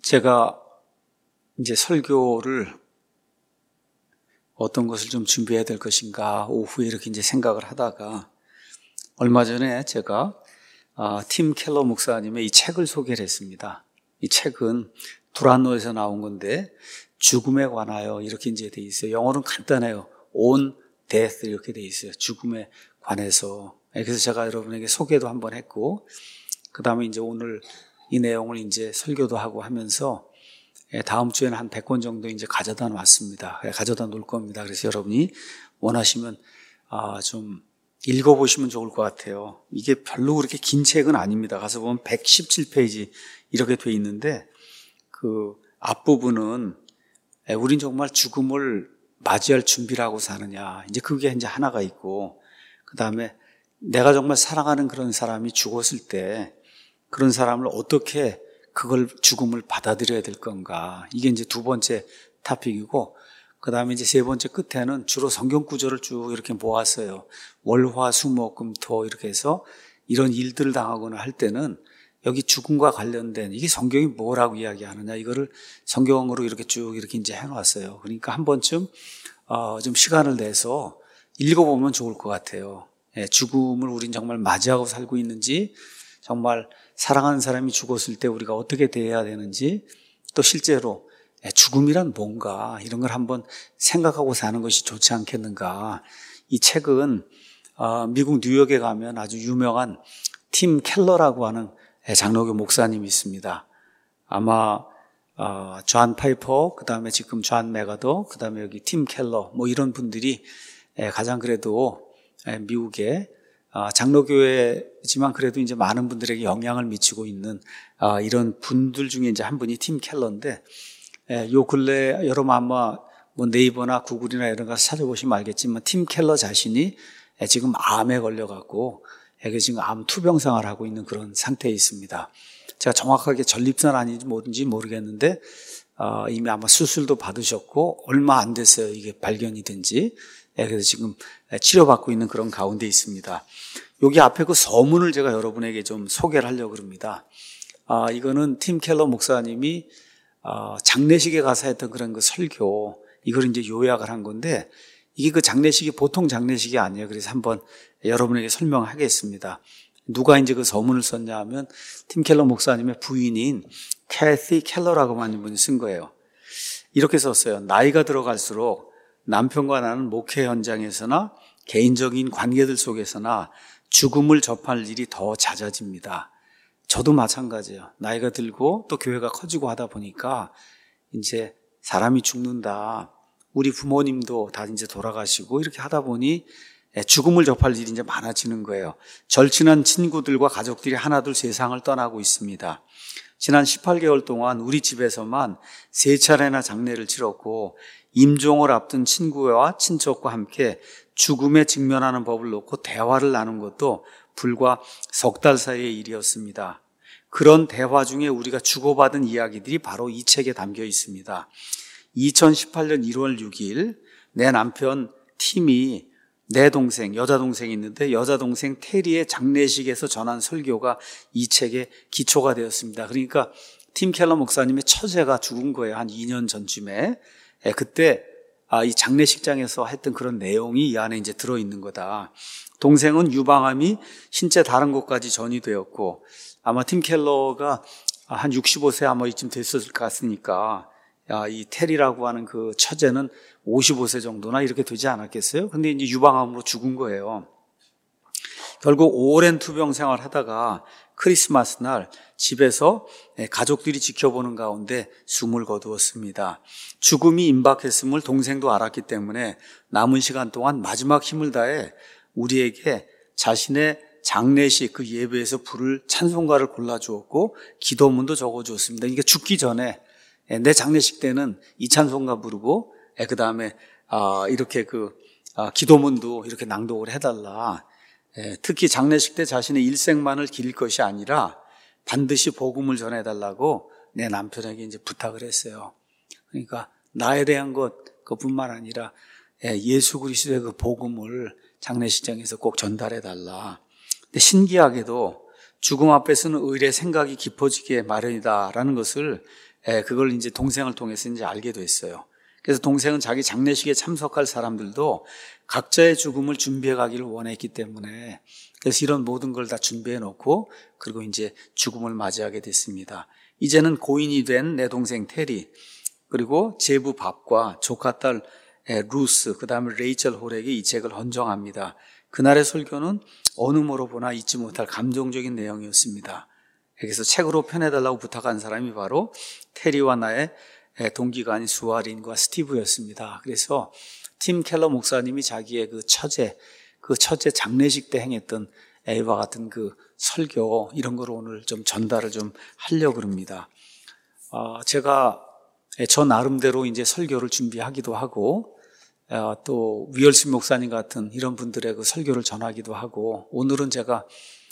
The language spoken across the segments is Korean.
제가 이제 설교를 어떤 것을 좀 준비해야 될 것인가 오후에 이렇게 이제 생각을 하다가 얼마 전에 제가 팀 켈러 목사님의 이 책을 소개를 했습니다. 이 책은 두란노에서 나온 건데 죽음에 관하여 이렇게 이제 돼 있어요. 영어로는 간단해요. On Death 이렇게 돼 있어요. 죽음에 관해서. 그래서 제가 여러분에게 소개도 한번 했고 그 다음에 이제 오늘 이 내용을 이제 설교도 하고 하면서 다음 주에는 한 100권 정도 이제 가져다 놨습니다. 가져다 놓을 겁니다. 그래서 여러분이 원하시면 좀 읽어보시면 좋을 것 같아요. 이게 별로 그렇게 긴 책은 아닙니다. 가서 보면 117페이지 이렇게 돼 있는데 그 앞부분은 우린 정말 죽음을 맞이할 준비를 하고 사느냐. 이제 그게 이제 하나가 있고 그 다음에 내가 정말 사랑하는 그런 사람이 죽었을 때 그런 사람을 어떻게 그걸 죽음을 받아들여야 될 건가. 이게 이제 두 번째 토픽이고 그 다음에 이제 세 번째 끝에는 주로 성경 구절을 쭉 이렇게 모았어요. 월, 화, 수, 목, 금, 토 이렇게 해서 이런 일들을 당하거나 할 때는 여기 죽음과 관련된 이게 성경이 뭐라고 이야기하느냐 이거를 성경으로 이렇게 쭉 이렇게 이제 해놨어요. 그러니까 한 번쯤 좀 시간을 내서 읽어보면 좋을 것 같아요. 죽음을 우린 정말 맞이하고 살고 있는지 정말 사랑하는 사람이 죽었을 때 우리가 어떻게 대해야 되는지 또 실제로 죽음이란 뭔가 이런 걸 한번 생각하고 사는 것이 좋지 않겠는가. 이 책은 미국 뉴욕에 가면 아주 유명한 팀 켈러라고 하는 장로교 목사님이 있습니다. 아마 존 파이퍼, 그 다음에 지금 존 메가더, 그 다음에 여기 팀 켈러 뭐 이런 분들이 가장 그래도 미국의 장로교회지만 그래도 이제 많은 분들에게 영향을 미치고 있는 이런 분들 중에 이제 한 분이 팀 켈러인데 요 근래 여러분 아마 뭐 네이버나 구글이나 이런 거 찾아보시면 알겠지만 팀 켈러 자신이 지금 암에 걸려갖고 지금 암 투병생활을 하고 있는 그런 상태에 있습니다. 제가 정확하게 전립선 아닌지 뭔지 모르겠는데 이미 아마 수술도 받으셨고 얼마 안 됐어요. 이게 발견이 된지. 그래서 지금 치료받고 있는 그런 가운데 있습니다. 여기 앞에 그 서문을 제가 여러분에게 좀 소개를 하려고 합니다. 이거는 팀 켈러 목사님이 장례식에 가서 했던 그런 그 설교, 이걸 이제 요약을 한 건데, 이게 그 장례식이 보통 장례식이 아니에요. 그래서 한번 여러분에게 설명하겠습니다. 누가 이제 그 서문을 썼냐 하면, 팀 켈러 목사님의 부인인 캐티 켈러라고 하는 분이 쓴 거예요. 이렇게 썼어요. 나이가 들어갈수록 남편과 나는 목회 현장에서나 개인적인 관계들 속에서나 죽음을 접할 일이 더 잦아집니다. 저도 마찬가지예요. 나이가 들고 또 교회가 커지고 하다 보니까 이제 사람이 죽는다. 우리 부모님도 다 이제 돌아가시고 이렇게 하다 보니 죽음을 접할 일이 이제 많아지는 거예요. 절친한 친구들과 가족들이 하나둘 세상을 떠나고 있습니다. 지난 18개월 동안 우리 집에서만 3차례나 장례를 치렀고 임종을 앞둔 친구와 친척과 함께 죽음에 직면하는 법을 놓고 대화를 나눈 것도 불과 석 달 사이의 일이었습니다. 그런 대화 중에 우리가 주고받은 이야기들이 바로 이 책에 담겨 있습니다. 2018년 1월 6일 내 남편 팀이 내 동생, 여자 동생이 있는데 여자 동생 테리의 장례식에서 전한 설교가 이 책의 기초가 되었습니다. 그러니까 팀 켈러 목사님의 처제가 죽은 거예요. 한 2년 전쯤에. 그때 이 장례식장에서 했던 그런 내용이 이 안에 이제 들어있는 거다. 동생은 유방암이 신체 다른 곳까지 전이되었고 아마 팀 켈러가 한 65세 아마 이쯤 됐을 것 같으니까 이 테리라고 하는 그 처제는 55세 정도나 이렇게 되지 않았겠어요? 근데 이제 유방암으로 죽은 거예요. 결국 오랜 투병 생활을 하다가 크리스마스 날 집에서 가족들이 지켜보는 가운데 숨을 거두었습니다. 죽음이 임박했음을 동생도 알았기 때문에 남은 시간 동안 마지막 힘을 다해 우리에게 자신의 장례식 그 예배에서 부를 찬송가를 골라주었고 기도문도 적어주었습니다. 그러니까 죽기 전에 내 장례식 때는 이 찬송가 부르고 그 다음에 이렇게 기도문도 이렇게 낭독을 해달라. 특히 장례식 때 자신의 일생만을 기릴 것이 아니라 반드시 복음을 전해달라고 내 남편에게 이제 부탁을 했어요. 그러니까 나에 대한 그뿐만 아니라 예수 그리스도의 그 복음을 장례식장에서 꼭 전달해달라. 근데 신기하게도 죽음 앞에서는 의뢰 생각이 깊어지게 마련이다라는 것을 그걸 이제 동생을 통해서 이제 알게 됐어요. 그래서 동생은 자기 장례식에 참석할 사람들도 각자의 죽음을 준비해 가기를 원했기 때문에 그래서 이런 모든 걸 다 준비해 놓고 그리고 이제 죽음을 맞이하게 됐습니다. 이제는 고인이 된 내 동생 테리 그리고 제부 밥과 조카 딸 루스 그다음에 레이첼 홀에게 이 책을 헌정합니다. 그날의 설교는 어느 모로 보나 잊지 못할 감동적인 내용이었습니다. 그래서 책으로 펴내달라고 부탁한 사람이 바로 테리와 나의 동기가 아닌 수아린과 스티브였습니다. 그래서 팀 켈러 목사님이 자기의 그 처제 장례식 때 행했던 A와 같은 그 설교 이런 걸 오늘 좀 전달을 좀 하려고 합니다. 제가 저 나름대로 이제 설교를 준비하기도 하고 또 위얼슨 목사님 같은 이런 분들의 그 설교를 전하기도 하고 오늘은 제가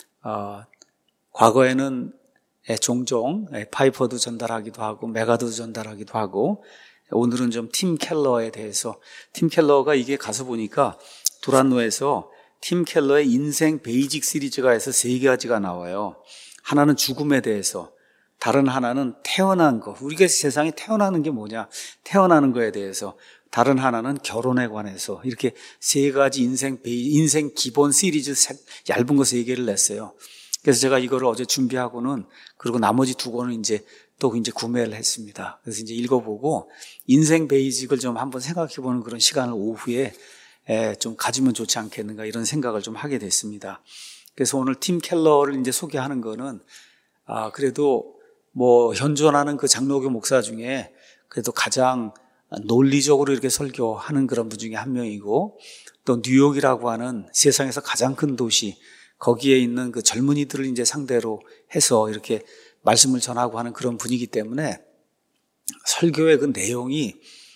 과거에는 종종 파이퍼도 전달하기도 하고 메가도 전달하기도 하고 오늘은 좀 팀 켈러에 대해서 팀 켈러가 이게 가서 보니까 두란노에서 팀 켈러의 인생 베이직 시리즈가 해서 3가지가 나와요. 하나는 죽음에 대해서 다른 하나는 태어난 거 우리가 세상에 태어나는 게 뭐냐 태어나는 거에 대해서 다른 하나는 결혼에 관해서 이렇게 3가지 인생 기본 시리즈 얇은 거 3개를 냈어요. 그래서 제가 이거를 어제 준비하고는 그리고 나머지 2권은 이제 구매를 했습니다. 그래서 이제 읽어보고 인생 베이직을 좀 한번 생각해보는 그런 시간을 오후에 좀 가지면 좋지 않겠는가 이런 생각을 좀 하게 됐습니다. 그래서 오늘 팀 켈러를 이제 소개하는 거는 그래도 뭐 현존하는 그 장로교 목사 중에 그래도 가장 논리적으로 이렇게 설교하는 그런 분 중에 한 명이고 또 뉴욕이라고 하는 세상에서 가장 큰 도시 거기에 있는 그 젊은이들을 이제 상대로 해서 이렇게 말씀을 전하고 하는 그런 분이기 때문에 설교의 그 내용이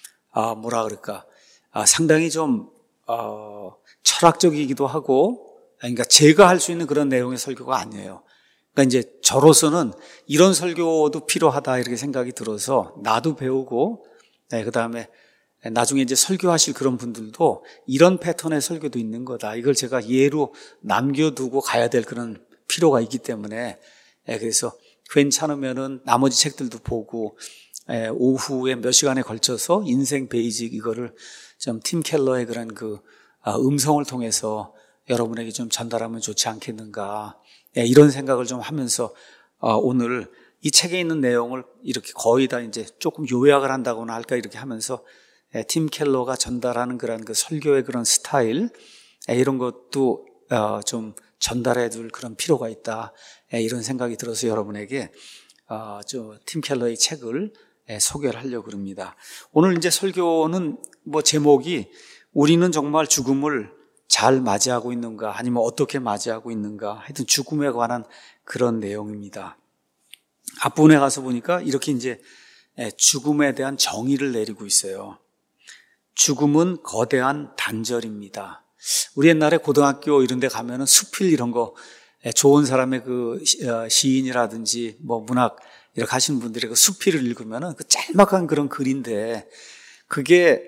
상당히 좀 철학적이기도 하고 그러니까 제가 할 수 있는 그런 내용의 설교가 아니에요. 그러니까 이제 저로서는 이런 설교도 필요하다 이렇게 생각이 들어서 나도 배우고 그다음에 나중에 이제 설교하실 그런 분들도 이런 패턴의 설교도 있는 거다. 이걸 제가 예로 남겨두고 가야 될 그런 필요가 있기 때문에 그래서 괜찮으면은 나머지 책들도 보고 오후에 몇 시간에 걸쳐서 인생 베이직 이거를 좀 팀 켈러의 그런 그 음성을 통해서 여러분에게 좀 전달하면 좋지 않겠는가 이런 생각을 좀 하면서 오늘 이 책에 있는 내용을 이렇게 거의 다 이제 조금 요약을 한다고나 할까 이렇게 하면서 팀 켈러가 전달하는 그런 그 설교의 그런 스타일 이런 것도 좀 전달해 둘 그런 필요가 있다 이런 생각이 들어서 여러분에게 팀 켈러의 책을 소개를 하려고 합니다. 오늘 이제 설교는 뭐 제목이 우리는 정말 죽음을 잘 맞이하고 있는가 아니면 어떻게 맞이하고 있는가 하여튼 죽음에 관한 그런 내용입니다. 앞부분에 가서 보니까 이렇게 이제 죽음에 대한 정의를 내리고 있어요. 죽음은 거대한 단절입니다. 우리 옛날에 고등학교 이런 데 가면은 수필 이런 거 좋은 사람의 그 시인이라든지 뭐 문학 이렇게 하시는 분들이 그 수필을 읽으면은 그 짤막한 그런 글인데 그게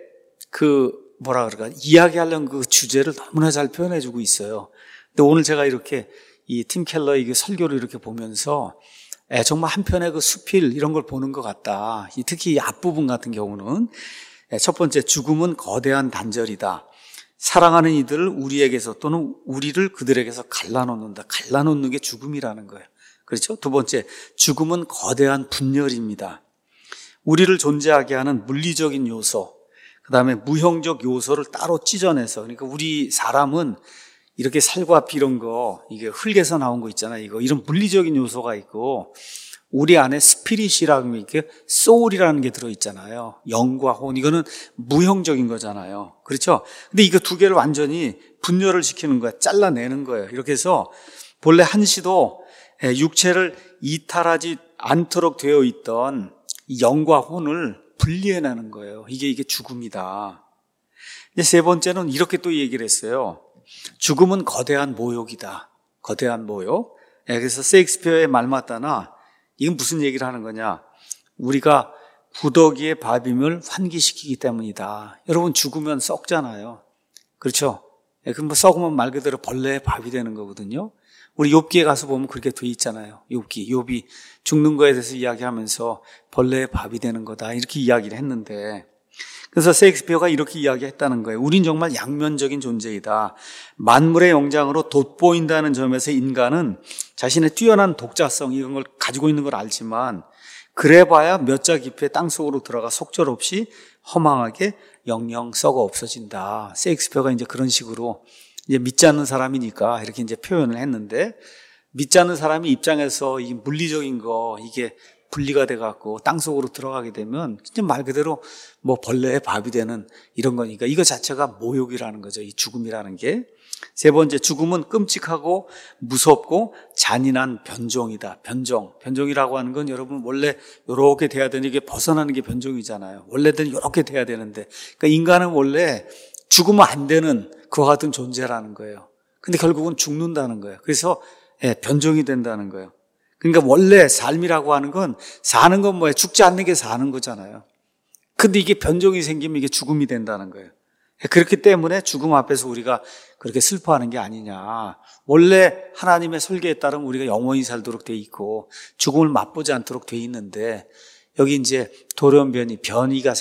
이야기하려는 그 주제를 너무나 잘 표현해 주고 있어요. 근데 오늘 제가 이렇게 이 팀 켈러의 그 설교를 이렇게 보면서 정말 한편의 그 수필 이런 걸 보는 것 같다. 특히 이 앞부분 같은 경우는 첫 번째 죽음은 거대한 단절이다. 사랑하는 이들을 우리에게서 또는 우리를 그들에게서 갈라놓는다. 갈라놓는 게 죽음이라는 거예요. 그렇죠? 두 번째 죽음은 거대한 분열입니다. 우리를 존재하게 하는 물리적인 요소 그 다음에 무형적 요소를 따로 찢어내서 그러니까 우리 사람은 이렇게 살과 피 이런 거 이게 흙에서 나온 거 있잖아요. 이런 물리적인 요소가 있고 우리 안에 스피릿이라는 이렇게 소울이라는 게 들어있잖아요. 영과 혼 이거는 무형적인 거잖아요. 그렇죠? 근데 이거 2개를 완전히 분열을 시키는 거야. 잘라내는 거예요. 이렇게 해서 본래 한시도 육체를 이탈하지 않도록 되어 있던 이 영과 혼을 분리해내는 거예요. 이게 죽음이다. 이제 세 번째는 이렇게 또 얘기를 했어요. 죽음은 거대한 모욕이다. 거대한 모욕. 그래서 셰익스피어의 말 맞다나 이건 무슨 얘기를 하는 거냐. 우리가 구더기의 밥임을 환기시키기 때문이다. 여러분 죽으면 썩잖아요. 그렇죠? 그럼 뭐 썩으면 말 그대로 벌레의 밥이 되는 거거든요. 우리 욥기에 가서 보면 그렇게 돼 있잖아요. 욥이 죽는 거에 대해서 이야기하면서 벌레의 밥이 되는 거다 이렇게 이야기를 했는데, 그래서 셰익스피어가 이렇게 이야기했다는 거예요. 우린 정말 양면적인 존재이다. 만물의 영장으로 돋보인다는 점에서 인간은 자신의 뛰어난 독자성 이런 걸 가지고 있는 걸 알지만, 그래봐야 몇 자 깊이의 땅속으로 들어가 속절없이 허망하게 영영 썩어 없어진다. 셰익스피어가 이제 그런 식으로 이제 믿지 않는 사람이니까 이렇게 이제 표현을 했는데, 믿지 않는 사람이 입장에서 이 물리적인 거 이게 분리가 돼갖고 땅속으로 들어가게 되면 진짜 말 그대로 뭐 벌레의 밥이 되는 이런 거니까 이거 자체가 모욕이라는 거죠. 이 죽음이라는 게. 세 번째, 죽음은 끔찍하고 무섭고 잔인한 변종이다. 변종이라고 하는 건 여러분 원래 이렇게 돼야 되는 게 벗어나는 게 변종이잖아요. 원래는 이렇게 돼야 되는데, 그러니까 인간은 원래 죽으면 안 되는 그와 같은 존재라는 거예요. 근데 결국은 죽는다는 거예요. 그래서 변종이 된다는 거예요. 그러니까 원래 삶이라고 하는 건 사는 건 뭐예요? 죽지 않는 게 사는 거잖아요. 근데 이게 변종이 생기면 이게 죽음이 된다는 거예요. 그렇기 때문에 죽음 앞에서 우리가 그렇게 슬퍼하는 게 아니냐. 원래 하나님의 설계에 따르면 우리가 영원히 살도록 돼 있고 죽음을 맛보지 않도록 돼 있는데, 여기 이제 돌연변이, 변화가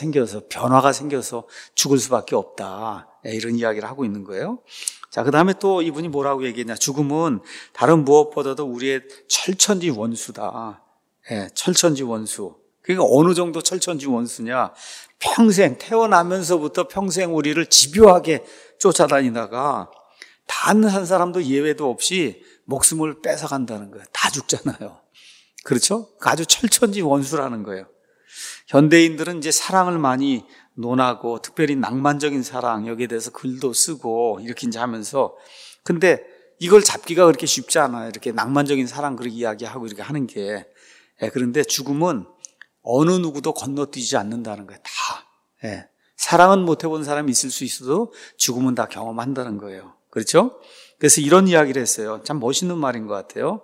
생겨서 죽을 수밖에 없다. 이런 이야기를 하고 있는 거예요. 자, 그 다음에 또 이분이 뭐라고 얘기했냐. 죽음은 다른 무엇보다도 우리의 철천지 원수다. 철천지 원수. 그러니까 어느 정도 철천지 원수냐. 평생, 태어나면서부터 평생 우리를 집요하게 쫓아다니다가 단 한 사람도 예외도 없이 목숨을 뺏어간다는 거예요. 다 죽잖아요. 그렇죠? 아주 철천지 원수라는 거예요. 현대인들은 이제 사랑을 많이 논하고, 특별히 낭만적인 사랑, 여기에 대해서 글도 쓰고, 이렇게 이제 하면서. 근데 이걸 잡기가 그렇게 쉽지 않아요. 이렇게 낭만적인 사랑 그렇게 이야기하고 이렇게 하는 게. 그런데 죽음은 어느 누구도 건너뛰지 않는다는 거예요. 다. 사랑은 못 해본 사람이 있을 수 있어도 죽음은 다 경험한다는 거예요. 그렇죠? 그래서 이런 이야기를 했어요. 참 멋있는 말인 것 같아요.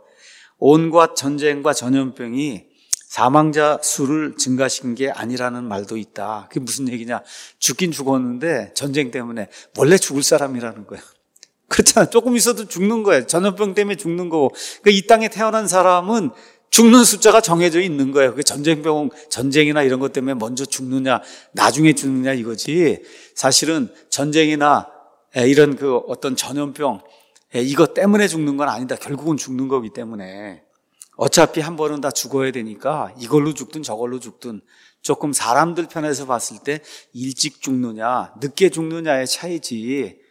온갖 전쟁과 전염병이 사망자 수를 증가시킨 게 아니라는 말도 있다. 그게 무슨 얘기냐. 죽긴 죽었는데 전쟁 때문에 원래 죽을 사람이라는 거예요. 그렇잖아요. 조금 있어도 죽는 거예요. 전염병 때문에 죽는 거고. 그러니까 이 땅에 태어난 사람은 죽는 숫자가 정해져 있는 거예요. 그 전쟁이나 이런 것 때문에 먼저 죽느냐, 나중에 죽느냐 이거지. 사실은 전쟁이나 이런 그 어떤 전염병, 이것 때문에 죽는 건 아니다. 결국은 죽는 거기 때문에. 어차피 한 번은 다 죽어야 되니까 이걸로 죽든 저걸로 죽든 조금 사람들 편에서 봤을 때 일찍 죽느냐, 늦게 죽느냐의 차이지,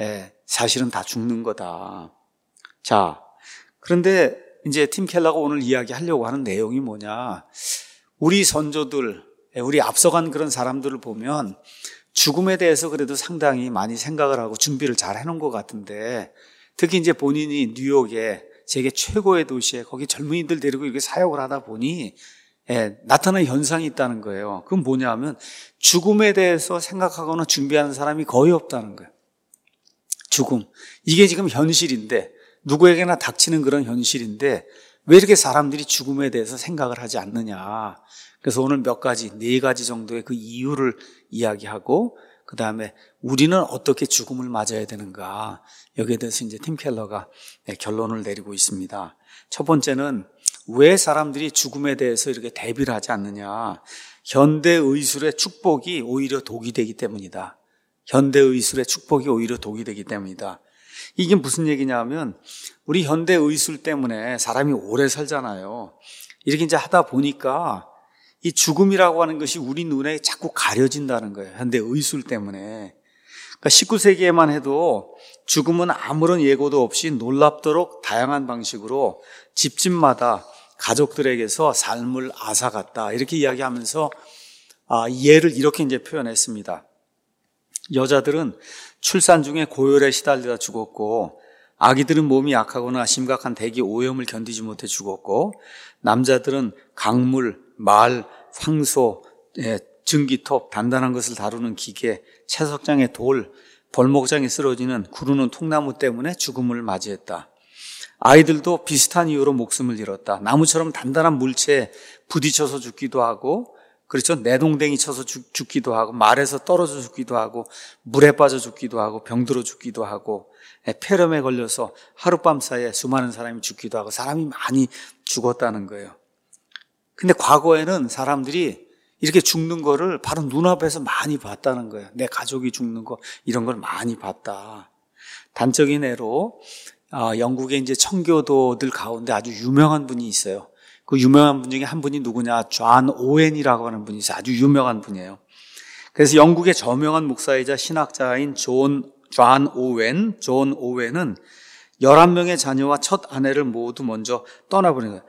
사실은 다 죽는 거다. 자, 그런데 이제 팀 켈러가 오늘 이야기하려고 하는 내용이 뭐냐. 우리 선조들, 우리 앞서간 그런 사람들을 보면 죽음에 대해서 그래도 상당히 많이 생각을 하고 준비를 잘 해놓은 것 같은데, 특히 이제 본인이 뉴욕에 세계 최고의 도시에 거기 젊은이들 데리고 이렇게 사역을 하다 보니 나타나는 현상이 있다는 거예요. 그건 뭐냐 하면 죽음에 대해서 생각하거나 준비하는 사람이 거의 없다는 거예요. 죽음. 이게 지금 현실인데, 누구에게나 닥치는 그런 현실인데 왜 이렇게 사람들이 죽음에 대해서 생각을 하지 않느냐. 그래서 오늘 몇 가지, 4가지 정도의 그 이유를 이야기하고, 그 다음에 우리는 어떻게 죽음을 맞아야 되는가. 여기에 대해서 이제 팀 켈러가 결론을 내리고 있습니다. 첫 번째는 왜 사람들이 죽음에 대해서 이렇게 대비를 하지 않느냐. 현대의술의 축복이 오히려 독이 되기 때문이다. 현대의술의 축복이 오히려 독이 되기 때문이다. 이게 무슨 얘기냐 하면 우리 현대의술 때문에 사람이 오래 살잖아요. 이렇게 이제 하다 보니까 이 죽음이라고 하는 것이 우리 눈에 자꾸 가려진다는 거예요. 현대의술 때문에. 그러니까 19세기에만 해도 죽음은 아무런 예고도 없이 놀랍도록 다양한 방식으로 집집마다 가족들에게서 삶을 앗아갔다. 이렇게 이야기하면서 예를 이렇게 이제 표현했습니다. 여자들은 출산 중에 고열에 시달리다 죽었고, 아기들은 몸이 약하거나 심각한 대기 오염을 견디지 못해 죽었고, 남자들은 강물, 말, 황소, 증기톱, 단단한 것을 다루는 기계, 채석장의 돌, 벌목장에 쓰러지는 구르는 통나무 때문에 죽음을 맞이했다. 아이들도 비슷한 이유로 목숨을 잃었다. 나무처럼 단단한 물체에 부딪혀서 죽기도 하고, 그렇죠? 내동댕이 쳐서 죽기도 하고, 말에서 떨어져 죽기도 하고, 물에 빠져 죽기도 하고, 병들어 죽기도 하고, 폐렴에 걸려서 하룻밤 사이에 수많은 사람이 죽기도 하고, 사람이 많이 죽었다는 거예요. 근데 과거에는 사람들이 이렇게 죽는 거를 바로 눈앞에서 많이 봤다는 거예요. 내 가족이 죽는 거, 이런 걸 많이 봤다. 단적인 예로, 영국의 이제 청교도들 가운데 아주 유명한 분이 있어요. 그 유명한 분 중에 한 분이 누구냐? 존 오웬이라고 하는 분이 있어요. 아주 유명한 분이에요. 그래서 영국의 저명한 목사이자 신학자인 존 오웬은 11명의 자녀와 첫 아내를 모두 먼저 떠나버린 거예요.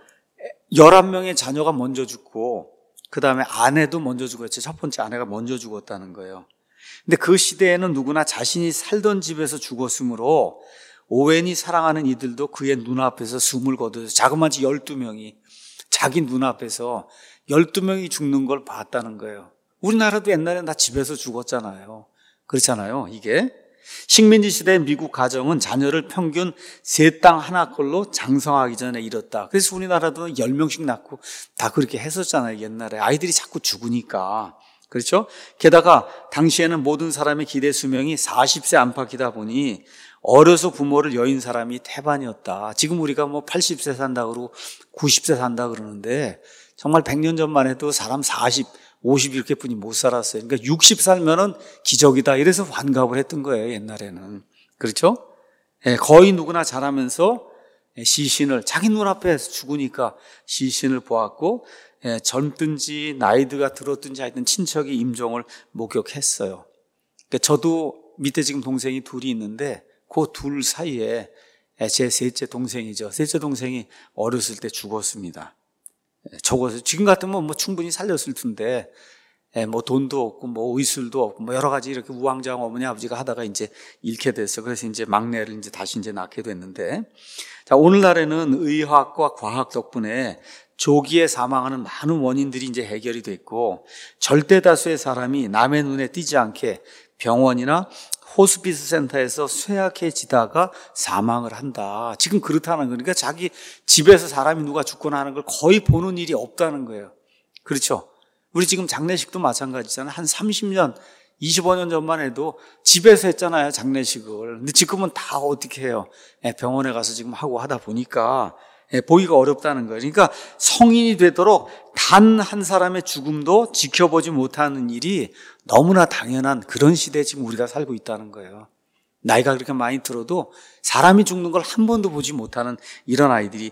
11명의 자녀가 먼저 죽고, 그 다음에 아내도 먼저 죽었죠. 첫 번째 아내가 먼저 죽었다는 거예요. 근데 그 시대에는 누구나 자신이 살던 집에서 죽었으므로 오웬이 사랑하는 이들도 그의 눈앞에서 숨을 거둬서 자그마치 12명이 자기 눈앞에서 12명이 죽는 걸 봤다는 거예요. 우리나라도 옛날엔 다 집에서 죽었잖아요. 그렇잖아요. 이게 식민지 시대 미국 가정은 자녀를 평균 3땅 하나꼴로 장성하기 전에 이뤘다. 그래서 우리나라도 10명씩 낳고 다 그렇게 했었잖아요. 옛날에 아이들이 자꾸 죽으니까. 그렇죠? 게다가 당시에는 모든 사람의 기대 수명이 40세 안팎이다 보니 어려서 부모를 여인 사람이 태반이었다. 지금 우리가 뭐 80세 산다 그러고 90세 산다 그러는데 정말 100년 전만 해도 사람 40, 50 이렇게뿐이 못 살았어요. 그러니까 60 살면은 기적이다. 이래서 환갑을 했던 거예요, 옛날에는. 그렇죠? 거의 누구나 자라면서 시신을 자기 눈앞에 죽으니까 시신을 보았고, 젊든지 나이드가 들었든지 하여튼 친척이 임종을 목격했어요. 그러니까 저도 밑에 지금 동생이 둘이 있는데 그 둘 사이에 제 셋째 동생이죠. 셋째 동생이 어렸을 때 죽었습니다. 적어서 지금 같으면 뭐 충분히 살렸을 텐데, 뭐 돈도 없고 뭐 의술도 없고 뭐 여러 가지 이렇게 우왕좌왕 어머니 아버지가 하다가 이제 잃게 됐어요. 그래서 이제 막내를 이제 다시 이제 낳게 됐는데, 자, 오늘날에는 의학과 과학 덕분에 조기에 사망하는 많은 원인들이 이제 해결이 됐고, 절대 다수의 사람이 남의 눈에 띄지 않게 병원이나 호스피스 센터에서 쇠약해지다가 사망을 한다. 지금 그렇다는 거니까 그러니까 자기 집에서 사람이 누가 죽거나 하는 걸 거의 보는 일이 없다는 거예요. 그렇죠? 우리 지금 장례식도 마찬가지잖아요. 한 30년, 25년 전만 해도 집에서 했잖아요, 장례식을. 근데 지금은 다 어떻게 해요? 병원에 가서 지금 하고 하다 보니까 보기가 어렵다는 거예요. 그러니까 성인이 되도록 단 한 사람의 죽음도 지켜보지 못하는 일이 너무나 당연한 그런 시대에 지금 우리가 살고 있다는 거예요. 나이가 그렇게 많이 들어도 사람이 죽는 걸 한 번도 보지 못하는 이런 아이들이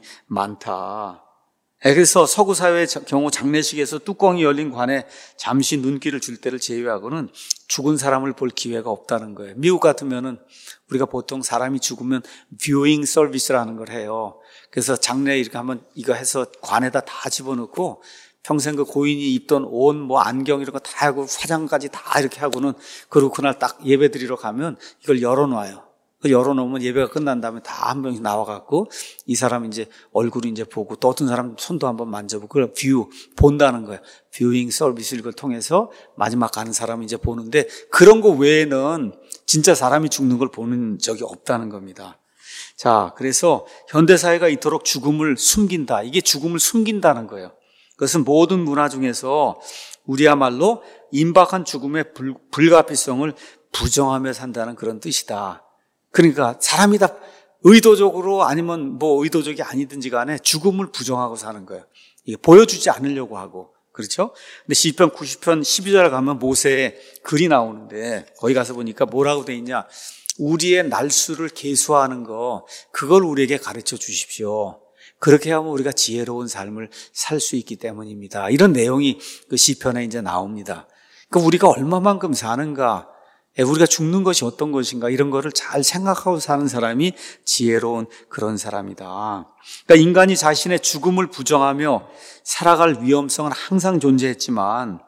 많다. 그래서 서구 사회의 경우 장례식에서 뚜껑이 열린 관에 잠시 눈길을 줄 때를 제외하고는 죽은 사람을 볼 기회가 없다는 거예요. 미국 같으면은 우리가 보통 사람이 죽으면 뷰잉 서비스라는 걸 해요. 그래서 장례 이렇게 한번 이거 해서 관에다 다 집어넣고 평생 그 고인이 입던 옷, 뭐 안경 이런 거 다 하고 화장까지 다 이렇게 하고는, 그리고 그날 딱 예배 드리러 가면 이걸 열어놔요. 열어놓으면 예배가 끝난 다음에 다 한 명씩 나와갖고 이 사람 이제 얼굴을 이제 보고 또 어떤 사람 손도 한번 만져보고 그걸 본다는 거예요. 뷰잉 서비스 이걸 통해서 마지막 가는 사람을 이제 보는데, 그런 거 외에는 진짜 사람이 죽는 걸 보는 적이 없다는 겁니다. 자, 그래서 현대사회가 이토록 죽음을 숨긴다. 이게 죽음을 숨긴다는 거예요. 그것은 모든 문화 중에서 우리야말로 임박한 죽음의 불가피성을 부정하며 산다는 그런 뜻이다. 그러니까 사람이 다 의도적으로 아니면 뭐 의도적이 아니든지 간에 죽음을 부정하고 사는 거예요. 이게 보여주지 않으려고 하고. 그렇죠? 근데 시편 90편 12절 가면 모세의 글이 나오는데 거기 가서 보니까 뭐라고 돼 있냐? 우리의 날수를 계수하는 거, 그걸 우리에게 가르쳐 주십시오. 그렇게 하면 우리가 지혜로운 삶을 살 수 있기 때문입니다. 이런 내용이 그 시편에 이제 나옵니다. 그러니까 우리가 얼마만큼 사는가, 우리가 죽는 것이 어떤 것인가, 이런 거를 잘 생각하고 사는 사람이 지혜로운 그런 사람이다. 그러니까 인간이 자신의 죽음을 부정하며 살아갈 위험성은 항상 존재했지만,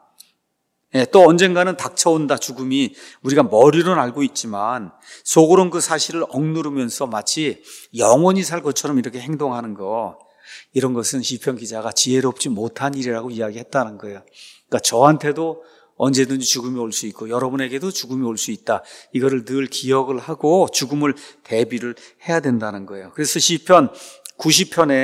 또 언젠가는 닥쳐온다, 죽음이. 우리가 머리로는 알고 있지만 속으로는 그 사실을 억누르면서 마치 영원히 살 것처럼 이렇게 행동하는 거, 이런 것은 시편 기자가 지혜롭지 못한 일이라고 이야기했다는 거예요. 그러니까 저한테도 언제든지 죽음이 올 수 있고 여러분에게도 죽음이 올 수 있다. 이거를 늘 기억을 하고 죽음을 대비를 해야 된다는 거예요. 그래서 시편 90편에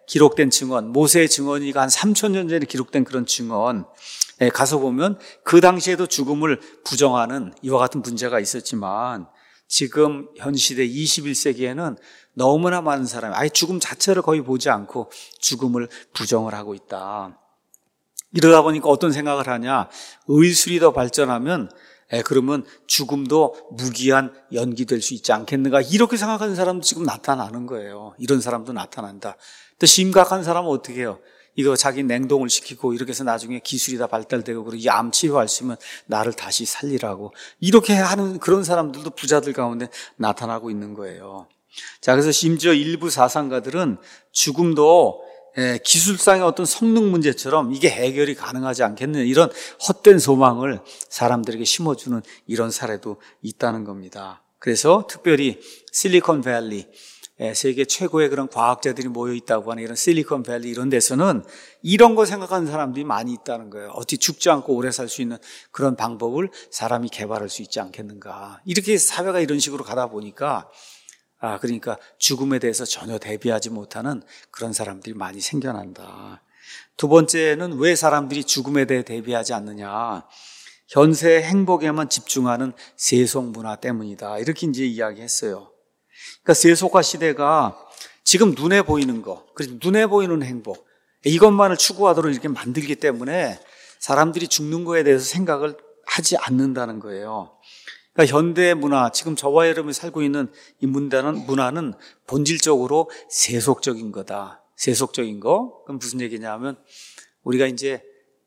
기록된 증언, 모세의 증언이 한 3,000년 전에 기록된 그런 증언 가서 보면 그 당시에도 죽음을 부정하는 이와 같은 문제가 있었지만 지금 현 시대 21세기에는 너무나 많은 사람이 아예 죽음 자체를 거의 보지 않고 죽음을 부정을 하고 있다. 이러다 보니까 어떤 생각을 하냐, 의술이 더 발전하면 그러면 죽음도 무기한 연기될 수 있지 않겠는가, 이렇게 생각하는 사람도 지금 나타나는 거예요. 이런 사람도 나타난다. 또 심각한 사람은 어떻게 해요? 이거 자기 냉동을 시키고 이렇게 해서 나중에 기술이 다 발달되고 그리고 암 치료할 수 있으면 나를 다시 살리라고 이렇게 하는 그런 사람들도 부자들 가운데 나타나고 있는 거예요. 자, 그래서 심지어 일부 사상가들은 죽음도 기술상의 어떤 성능 문제처럼 이게 해결이 가능하지 않겠느냐, 이런 헛된 소망을 사람들에게 심어주는 이런 사례도 있다는 겁니다. 그래서 특별히 실리콘밸리, 세계 최고의 그런 과학자들이 모여 있다고 하는 이런 실리콘밸리 이런 데서는 이런 거 생각하는 사람들이 많이 있다는 거예요. 어떻게 죽지 않고 오래 살 수 있는 그런 방법을 사람이 개발할 수 있지 않겠는가. 이렇게 사회가 이런 식으로 가다 보니까 그러니까 죽음에 대해서 전혀 대비하지 못하는 그런 사람들이 많이 생겨난다. 두 번째는 왜 사람들이 죽음에 대해 대비하지 않느냐. 현세의 행복에만 집중하는 세속 문화 때문이다. 이렇게 이제 이야기했어요. 그러니까 세속화 시대가 지금 눈에 보이는 거, 그래서 눈에 보이는 행복, 이것만을 추구하도록 이렇게 만들기 때문에 사람들이 죽는 거에 대해서 생각을 하지 않는다는 거예요. 그러니까 현대 문화, 지금 저와 여러분이 살고 있는 이 문화는 본질적으로 세속적인 거다. 세속적인 거. 그럼 무슨 얘기냐면 우리가 이제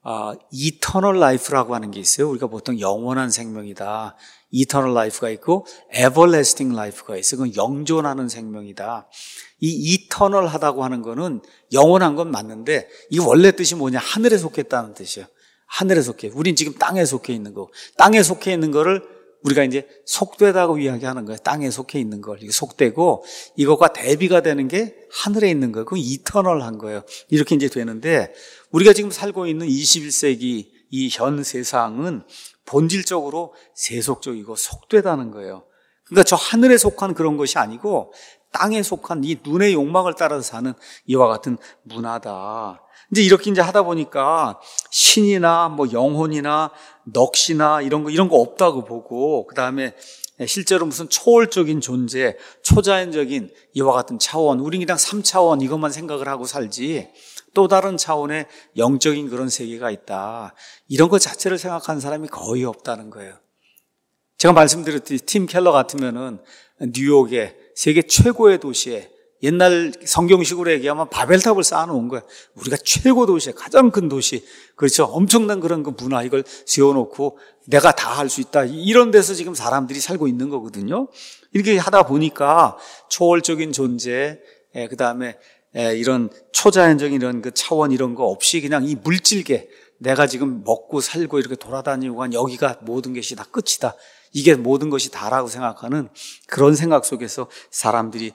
이터널 라이프라고 하는 게 있어요. 우리가 보통 영원한 생명이다. 이터널 라이프가 있고 에버래스팅 라이프가 있어요. 그건 영존하는 생명이다. 이 이터널하다고 하는 거는 영원한 건 맞는데 이게 원래 뜻이 뭐냐? 하늘에 속했다는 뜻이에요. 하늘에 속해. 우린 지금 땅에 속해 있는 거. 땅에 속해 있는 거를 우리가 이제 속되다고 이야기하는 거예요. 땅에 속해 있는 걸. 이게 속되고 이것과 대비가 되는 게 하늘에 있는 거예요. 그건 이터널한 거예요. 이렇게 이제 되는데 우리가 지금 살고 있는 21세기 이 현 세상은 본질적으로 세속적이고 속되다는 거예요. 그러니까 저 하늘에 속한 그런 것이 아니고 땅에 속한 이 눈의 욕망을 따라서 사는 이와 같은 문화다. 이제 이렇게 이제 하다 보니까 신이나 뭐 영혼이나 넋이나 이런 거 없다고 보고, 그 다음에 실제로 무슨 초월적인 존재, 초자연적인 이와 같은 차원, 우리 그냥 3차원 이것만 생각을 하고 살지 또 다른 차원의 영적인 그런 세계가 있다. 이런 것 자체를 생각하는 사람이 거의 없다는 거예요. 제가 말씀드렸듯이 팀 켈러 같으면은 뉴욕의 세계 최고의 도시에 옛날 성경식으로 얘기하면 바벨탑을 쌓아놓은 거야. 우리가 최고 도시에 가장 큰 도시, 그렇죠? 엄청난 그런 그 문화 이걸 세워놓고 내가 다 할 수 있다. 이런 데서 지금 사람들이 살고 있는 거거든요. 이렇게 하다 보니까 초월적인 존재, 그 다음에 이런 초자연적인 이런 그 차원 이런 거 없이 그냥 이 물질계, 내가 지금 먹고 살고 이렇게 돌아다니고 한 여기가 모든 것이 다 끝이다. 이게 모든 것이 다라고 생각하는 그런 생각 속에서 사람들이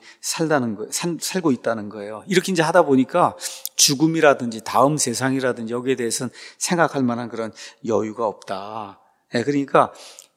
살고 있다는 거예요. 이렇게 이제 하다 보니까 죽음이라든지 다음 세상이라든지 여기에 대해서는 생각할 만한 그런 여유가 없다. 그러니까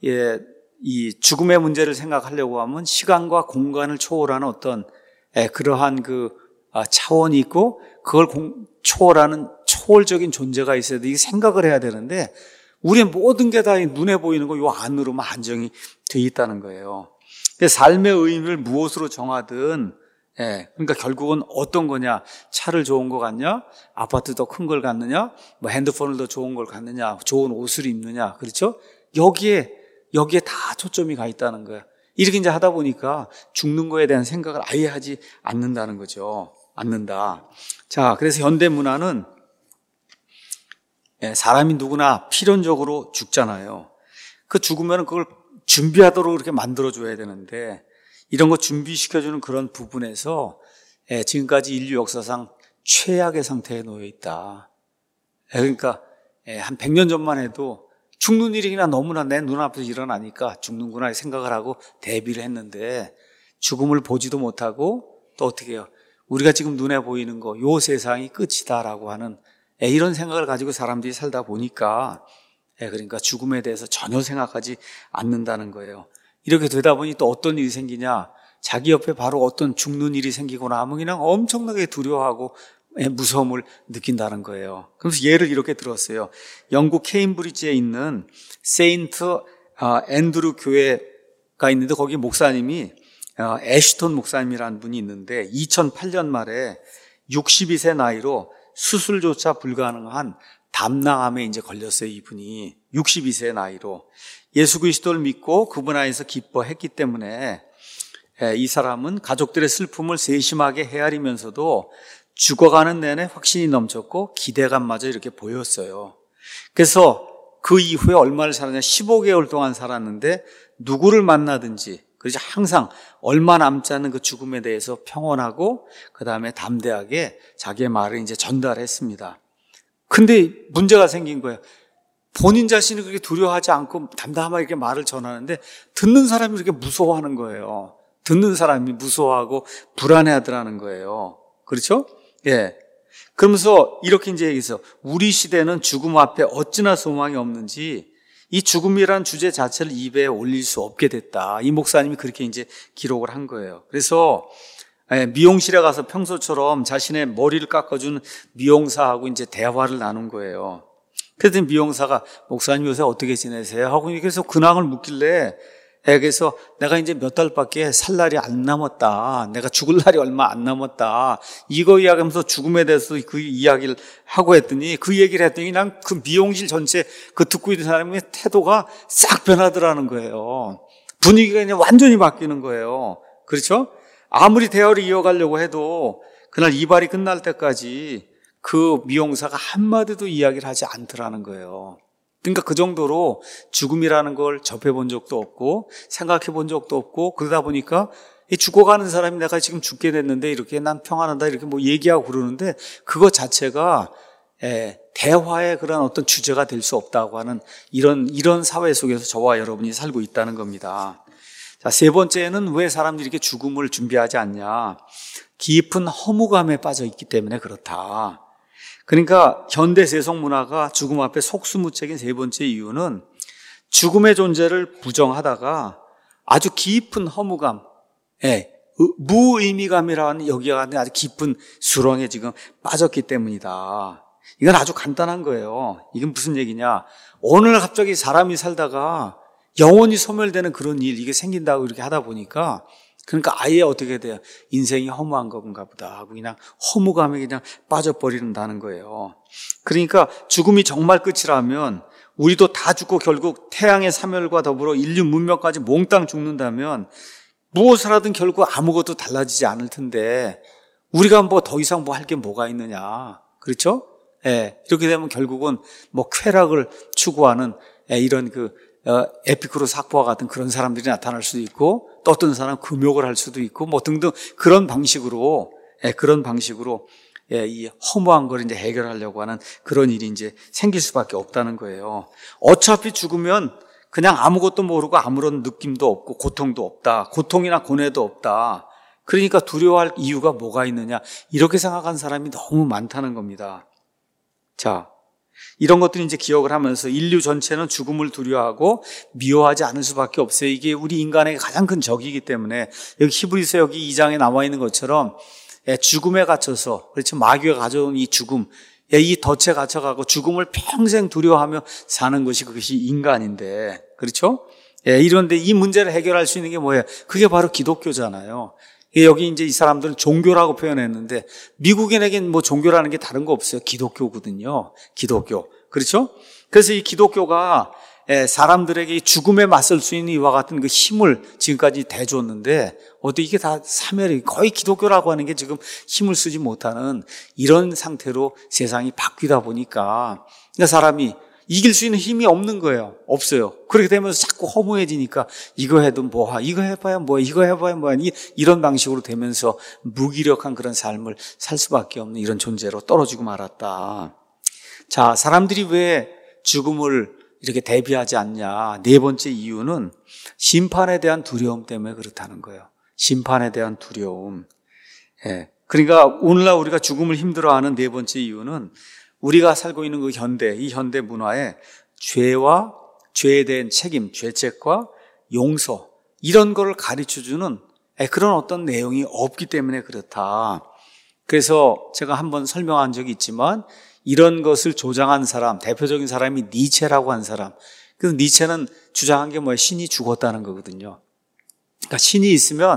이 죽음의 문제를 생각하려고 하면 시간과 공간을 초월하는 어떤 그러한 그 차원이 있고 그걸 초월하는 초월적인 존재가 있어야 돼. 이게 생각을 해야 되는데 우리의 모든 게 다 눈에 보이는 거 요 안으로만 한정이 돼 있다는 거예요. 삶의 의미를 무엇으로 정하든, 그러니까 결국은 어떤 거냐? 차를 좋은 거 갖냐? 아파트 더 큰 걸 갖느냐? 뭐 핸드폰을 더 좋은 걸 갖느냐? 좋은 옷을 입느냐? 그렇죠? 여기에 다 초점이 가 있다는 거예요. 이렇게 이제 하다 보니까 죽는 거에 대한 생각을 아예 하지 않는다는 거죠. 않는다. 자, 그래서 현대 문화는 사람이 누구나 필연적으로 죽잖아요. 그 죽으면 그걸 준비하도록 이렇게 만들어줘야 되는데 이런 거 준비시켜주는 그런 부분에서 지금까지 인류 역사상 최악의 상태에 놓여 있다. 그러니까 한 100년 전만 해도 죽는 일이 그냥 너무나 내 눈앞에서 일어나니까 죽는구나 생각을 하고 대비를 했는데 죽음을 보지도 못하고 또 어떻게 해요? 우리가 지금 눈에 보이는 거, 요 세상이 끝이다라고 하는 이런 생각을 가지고 사람들이 살다 보니까 그러니까 죽음에 대해서 전혀 생각하지 않는다는 거예요. 이렇게 되다 보니 또 어떤 일이 생기냐? 자기 옆에 바로 어떤 죽는 일이 생기고 나면 그냥 엄청나게 두려워하고 무서움을 느낀다는 거예요. 그래서 예를 이렇게 들었어요. 영국 케임브리지에 있는 세인트 앤드루 교회가 있는데 거기 목사님이 애쉬톤 목사님이라는 분이 있는데 2008년 말에 62세 나이로 수술조차 불가능한 담낭암에 이제 걸렸어요. 이분이 62세 나이로 예수 그리스도를 믿고 그분 안에서 기뻐했기 때문에 이 사람은 가족들의 슬픔을 세심하게 헤아리면서도 죽어가는 내내 확신이 넘쳤고 기대감마저 이렇게 보였어요. 그래서 그 이후에 얼마를 살았냐? 15개월 동안 살았는데 누구를 만나든지 그래서 항상 얼마 남지 않은 그 죽음에 대해서 평온하고 그 다음에 담대하게 자기의 말을 이제 전달했습니다. 근데 문제가 생긴 거예요. 본인 자신이 그렇게 두려워하지 않고 담담하게 이렇게 말을 전하는데 듣는 사람이 이렇게 무서워하는 거예요. 듣는 사람이 무서워하고 불안해하더라는 거예요. 그렇죠? 예. 그러면서 이렇게 이제 얘기해서 우리 시대는 죽음 앞에 어찌나 소망이 없는지 이 죽음이라는 주제 자체를 입에 올릴 수 없게 됐다. 이 목사님이 그렇게 이제 기록을 한 거예요. 그래서 미용실에 가서 평소처럼 자신의 머리를 깎아주는 미용사하고 이제 대화를 나눈 거예요. 그랬더니 미용사가 목사님 요새 어떻게 지내세요? 하고 그래서 근황을 묻길래 그래서 내가 이제 몇 달밖에 살 날이 안 남았다. 내가 죽을 날이 얼마 안 남았다. 이거 이야기하면서 죽음에 대해서 그 이야기를 하고 했더니 그 얘기를 했더니 난 그 미용실 전체 그 듣고 있는 사람의 태도가 싹 변하더라는 거예요. 분위기가 그냥 완전히 바뀌는 거예요. 그렇죠? 아무리 대화를 이어가려고 해도 그날 이발이 끝날 때까지 그 미용사가 한마디도 이야기를 하지 않더라는 거예요. 그러니까 그 정도로 죽음이라는 걸 접해본 적도 없고 생각해 본 적도 없고 그러다 보니까 이 죽어가는 사람이 내가 지금 죽게 됐는데 이렇게 난 평안하다 이렇게 뭐 얘기하고 그러는데 그거 자체가 대화의 그런 어떤 주제가 될 수 없다고 하는 이런 사회 속에서 저와 여러분이 살고 있다는 겁니다. 자, 세 번째는 왜 사람들이 이렇게 죽음을 준비하지 않냐? 깊은 허무감에 빠져 있기 때문에 그렇다. 그러니까 현대 세속 문화가 죽음 앞에 속수무책인 세 번째 이유는 죽음의 존재를 부정하다가 아주 깊은 허무감, 무의미감이라는 여기가 아주 깊은 수렁에 지금 빠졌기 때문이다. 이건 아주 간단한 거예요. 이건 무슨 얘기냐? 어느 날 갑자기 사람이 살다가 영원히 소멸되는 그런 일, 이게 생긴다고 이렇게 하다 보니까 그러니까 아예 어떻게 돼요? 인생이 허무한 건가 보다 하고 그냥 허무감에 그냥 빠져버린다는 거예요. 그러니까 죽음이 정말 끝이라면 우리도 다 죽고 결국 태양의 사멸과 더불어 인류 문명까지 몽땅 죽는다면 무엇을 하든 결국 아무것도 달라지지 않을 텐데 우리가 뭐 더 이상 뭐 할 게 뭐가 있느냐. 그렇죠? 이렇게 되면 결국은 뭐 쾌락을 추구하는 이런 에피쿠로스 학부와 같은 그런 사람들이 나타날 수도 있고 또 어떤 사람 금욕을 할 수도 있고 뭐 등등 그런 방식으로 이 허무한 걸 이제 해결하려고 하는 그런 일이 이제 생길 수밖에 없다는 거예요. 어차피 죽으면 그냥 아무것도 모르고 아무런 느낌도 없고 고통도 없다. 고통이나 고뇌도 없다. 그러니까 두려워할 이유가 뭐가 있느냐. 이렇게 생각한 사람이 너무 많다는 겁니다. 자, 이런 것들이 이제 기억을 하면서 인류 전체는 죽음을 두려워하고 미워하지 않을 수밖에 없어요. 이게 우리 인간의 가장 큰 적이기 때문에 여기 히브리서 여기 2장에 나와 있는 것처럼 죽음에 갇혀서 그렇죠. 마귀가 가져온 이 죽음, 이 덫에 갇혀가고 죽음을 평생 두려워하며 사는 것이 그것이 인간인데 그렇죠? 이런데 이 문제를 해결할 수 있는 게 뭐예요? 그게 바로 기독교잖아요. 여기 이제 이 사람들은 종교라고 표현했는데 미국인에겐 뭐 종교라는 게 다른 거 없어요. 기독교거든요. 기독교. 그렇죠? 그래서 이 기독교가 사람들에게 죽음에 맞설 수 있는 이와 같은 그 힘을 지금까지 대줬는데 어떻게 이게 다 사멸이 거의 기독교라고 하는 게 지금 힘을 쓰지 못하는 이런 상태로 세상이 바뀌다 보니까 사람이 이길 수 있는 힘이 없는 거예요. 없어요. 그렇게 되면서 자꾸 허무해지니까 이거 해도 뭐하, 이거 해봐야 뭐야, 이거 해봐야 뭐야, 이런 방식으로 되면서 무기력한 그런 삶을 살 수밖에 없는 이런 존재로 떨어지고 말았다. 자, 사람들이 왜 죽음을 이렇게 대비하지 않냐. 네 번째 이유는 심판에 대한 두려움 때문에 그렇다는 거예요. 심판에 대한 두려움. 그러니까 오늘날 우리가 죽음을 힘들어하는 네 번째 이유는 우리가 살고 있는 그 이 현대 문화에 죄와 죄에 대한 책임, 죄책과 용서 이런 거를 가르쳐주는 그런 어떤 내용이 없기 때문에 그렇다. 그래서 제가 한번 설명한 적이 있지만 이런 것을 조장한 사람, 대표적인 사람이 니체라고 한 사람. 그래서 니체는 주장한 게 뭐예요? 신이 죽었다는 거거든요. 그러니까 신이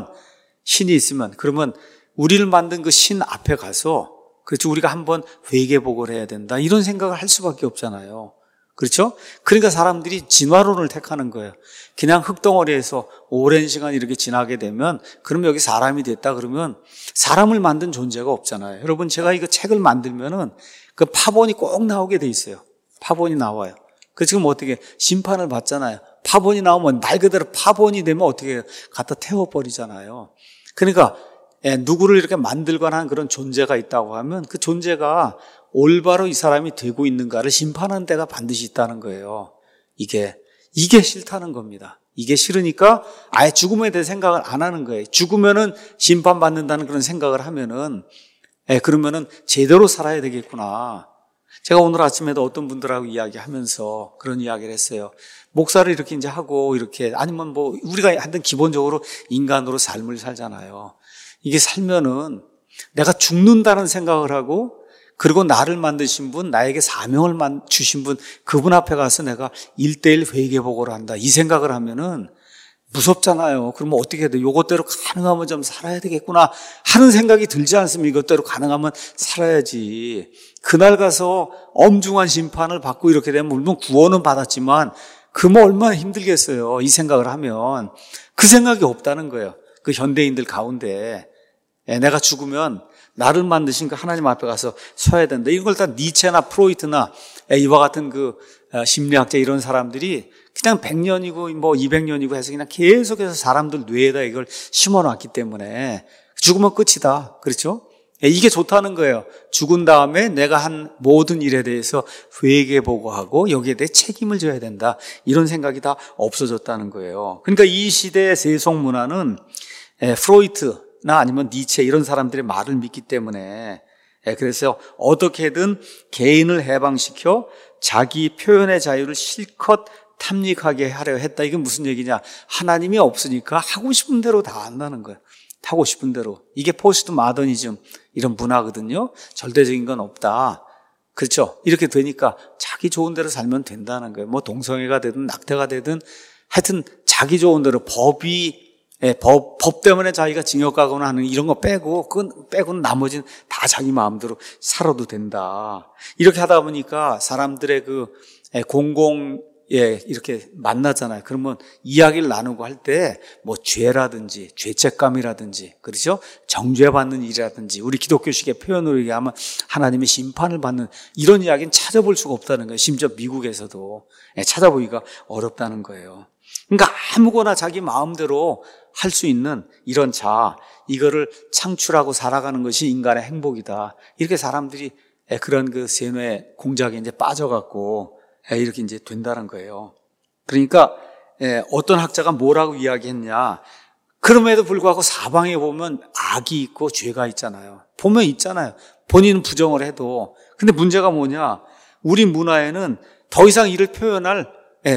있으면 그러면 우리를 만든 그 신 앞에 가서 그렇죠. 우리가 한번 회개복을 해야 된다. 이런 생각을 할 수밖에 없잖아요. 그렇죠? 그러니까 사람들이 진화론을 택하는 거예요. 그냥 흙덩어리에서 오랜 시간 이렇게 지나게 되면 그러면 여기 사람이 됐다 그러면 사람을 만든 존재가 없잖아요. 여러분 제가 이거 책을 만들면은 그 파본이 꼭 나오게 돼 있어요. 파본이 나와요. 그 지금 어떻게 심판을 받잖아요. 파본이 나오면 말 그대로 파본이 되면 어떻게 해요? 갖다 태워버리잖아요. 그러니까 누구를 이렇게 만들거나 하는 그런 존재가 있다고 하면 그 존재가 올바로 이 사람이 되고 있는가를 심판하는 때가 반드시 있다는 거예요. 이게 싫다는 겁니다. 이게 싫으니까 아예 죽음에 대해 생각을 안 하는 거예요. 죽으면은 심판받는다는 그런 생각을 하면은 그러면은 제대로 살아야 되겠구나. 제가 오늘 아침에도 어떤 분들하고 이야기하면서 그런 이야기를 했어요. 목사를 이렇게 이제 하고 이렇게 아니면 뭐 우리가 하여튼 기본적으로 인간으로 삶을 살잖아요. 이게 살면은 내가 죽는다는 생각을 하고 그리고 나를 만드신 분, 나에게 사명을 주신 분, 그분 앞에 가서 내가 1:1 회개복을 한다. 이 생각을 하면은 무섭잖아요. 그러면 어떻게 해야 돼? 이것대로 가능하면 좀 살아야 되겠구나 하는 생각이 들지 않습니까? 이것대로 가능하면 살아야지. 그날 가서 엄중한 심판을 받고 이렇게 되면 물론 구원은 받았지만 그뭐 얼마나 힘들겠어요. 이 생각을 하면. 그 생각이 없다는 거예요. 그 현대인들 가운데. 내가 죽으면 나를 만드신 그 하나님 앞에 가서 서야 된다. 이걸 다 니체나 프로이트나 이와 같은 그 심리학자 이런 사람들이 그냥 100년이고 뭐 200년이고 해서 그냥 계속해서 사람들 뇌에다 이걸 심어놨기 때문에 죽으면 끝이다. 그렇죠? 이게 좋다는 거예요. 죽은 다음에 내가 한 모든 일에 대해서 회개보고하고 여기에 대해 책임을 져야 된다. 이런 생각이 다 없어졌다는 거예요. 그러니까 이 시대의 세속문화는 프로이트나 아니면 니체 이런 사람들의 말을 믿기 때문에 그래서 어떻게든 개인을 해방시켜 자기 표현의 자유를 실컷 탐닉하게 하려 했다. 이게 무슨 얘기냐? 하나님이 없으니까 하고 싶은 대로 다 한다는 거예요. 하고 싶은 대로. 이게 포스트 마더니즘 이런 문화거든요. 절대적인 건 없다. 그렇죠? 이렇게 되니까 자기 좋은 대로 살면 된다는 거예요. 뭐 동성애가 되든 낙태가 되든 하여튼 자기 좋은 대로 법 때문에 자기가 징역 가거나 하는 이런 거 빼고는 나머지는 다 자기 마음대로 살아도 된다. 이렇게 하다 보니까 사람들의 이렇게 만나잖아요. 그러면 이야기를 나누고 할 때 뭐 죄라든지 죄책감이라든지 그렇죠? 정죄받는 일이라든지 우리 기독교식의 표현으로 얘기하면 하나님의 심판을 받는 이런 이야기는 찾아볼 수가 없다는 거예요. 심지어 미국에서도 찾아보기가 어렵다는 거예요. 그러니까 아무거나 자기 마음대로 할 수 있는 이런 이거를 창출하고 살아가는 것이 인간의 행복이다. 이렇게 사람들이 그런 그 세뇌 공작에 이제 빠져갖고 이렇게 이제 된다는 거예요. 그러니까 어떤 학자가 뭐라고 이야기했냐? 그럼에도 불구하고 사방에 보면 악이 있고 죄가 있잖아요. 보면 있잖아요. 본인은 부정을 해도. 근데 문제가 뭐냐? 우리 문화에는 더 이상 이를 표현할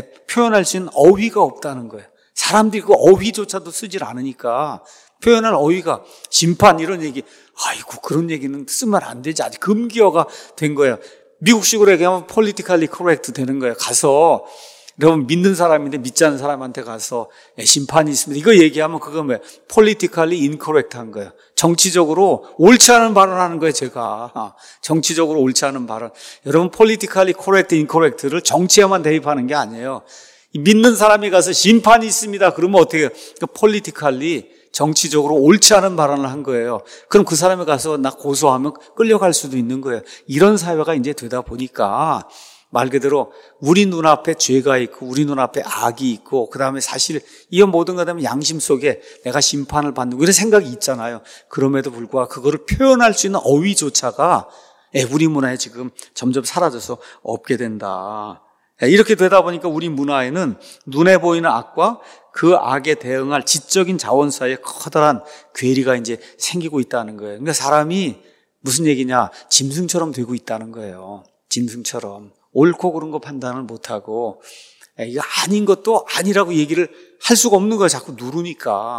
수 있는 어휘가 없다는 거예요. 사람들이 그 어휘조차도 쓰질 않으니까 표현할 어휘가 심판 이런 얘기, 아이고 그런 얘기는 쓰면 안 되지. 아직 금기어가 된 거예요. 미국식으로 얘기하면 politically correct 되는 거예요. 가서 여러분 믿는 사람인데 믿지 않는 사람한테 가서 심판이 있습니다. 이거 얘기하면 그건 뭐예요? politically incorrect 한 거예요. 정치적으로 옳지 않은 발언하는 거예요. 제가 정치적으로 옳지 않은 발언. 여러분 politically correct, incorrect를 정치에만 대입하는 게 아니에요. 믿는 사람이 가서 심판이 있습니다. 그러면 어떻게 해요? politically 정치적으로 옳지 않은 발언을 한 거예요. 그럼 그 사람이 가서 나 고소하면 끌려갈 수도 있는 거예요. 이런 사회가 이제 되다 보니까 말 그대로 우리 눈앞에 죄가 있고 우리 눈앞에 악이 있고 그다음에 사실 이 모든 것 때문에 양심 속에 내가 심판을 받는 이런 생각이 있잖아요. 그럼에도 불구하고 그거를 표현할 수 있는 어휘조차가 우리 문화에 지금 점점 사라져서 없게 된다. 이렇게 되다 보니까 우리 문화에는 눈에 보이는 악과 그 악에 대응할 지적인 자원 사이에 커다란 괴리가 이제 생기고 있다는 거예요. 그러니까 사람이 무슨 얘기냐? 짐승처럼 되고 있다는 거예요. 짐승처럼. 옳고 그른 거 판단을 못하고 이거 아닌 것도 아니라고 얘기를 할 수가 없는 거예요. 자꾸 누르니까.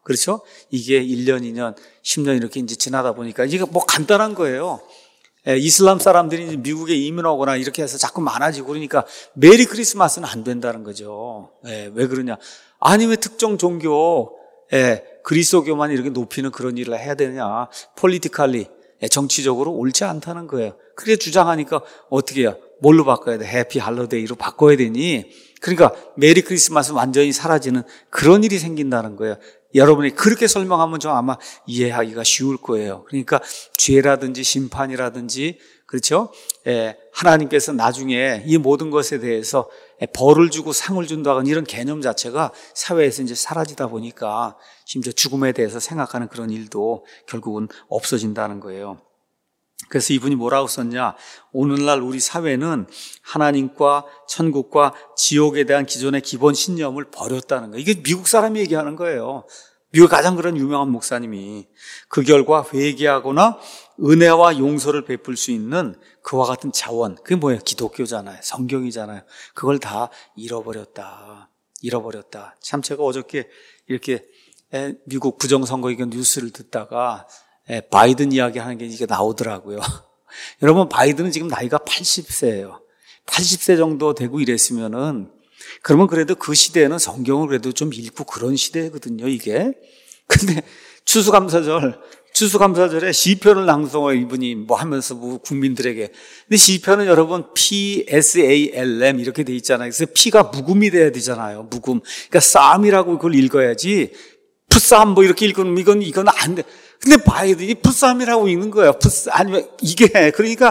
그렇죠? 이게 1년, 2년, 10년 이렇게 이제 지나다 보니까 이게 뭐 간단한 거예요. 이슬람 사람들이 이제 미국에 이민하거나 이렇게 해서 자꾸 많아지고 그러니까 메리 크리스마스는 안 된다는 거죠. 왜 그러냐? 아니 왜 특정 종교, 그리스도교만 이렇게 높이는 그런 일을 해야 되느냐? 폴리티컬리, 정치적으로 옳지 않다는 거예요. 그렇게 주장하니까 어떻게 해요? 뭘로 바꿔야 돼? 해피 할로데이로 바꿔야 되니? 그러니까 메리 크리스마스 완전히 사라지는 그런 일이 생긴다는 거예요. 여러분이 그렇게 설명하면 좀 아마 이해하기가 쉬울 거예요. 그러니까 죄라든지 심판이라든지 그렇죠? 하나님께서 나중에 이 모든 것에 대해서 벌을 주고 상을 준다는 이런 개념 자체가 사회에서 이제 사라지다 보니까 심지어 죽음에 대해서 생각하는 그런 일도 결국은 없어진다는 거예요. 그래서 이분이 뭐라고 썼냐? 오늘날 우리 사회는 하나님과 천국과 지옥에 대한 기존의 기본 신념을 버렸다는 거예요. 이게 미국 사람이 얘기하는 거예요. 미국 가장 그런 유명한 목사님이. 그 결과 회개하거나 은혜와 용서를 베풀 수 있는 그와 같은 자원. 그게 뭐예요? 기독교잖아요. 성경이잖아요. 그걸 다 잃어버렸다. 참 제가 어저께 이렇게 미국 부정선거 이건 뉴스를 듣다가 바이든 이야기하는 게 이게 나오더라고요. 여러분, 바이든은 지금 나이가 80세예요. 80세 정도 되고 이랬으면은, 그러면 그래도 그 시대에는 성경을 그래도 좀 읽고 그런 시대거든요, 이게. 근데 추수감사절에 시편을 낭송해요, 이분이 뭐 하면서 뭐 국민들에게. 근데 시편은 여러분 PSALM 이렇게 돼 있잖아요. 그래서 P가 묵음이 돼야 되잖아요, 묵음. 그러니까 쌈이라고 그걸 읽어야지. 풋쌈 뭐 이렇게 읽으면 이건 안 돼. 근데 바이든이 풋쌈이라고 읽는 거예요. 아니면 이게 그러니까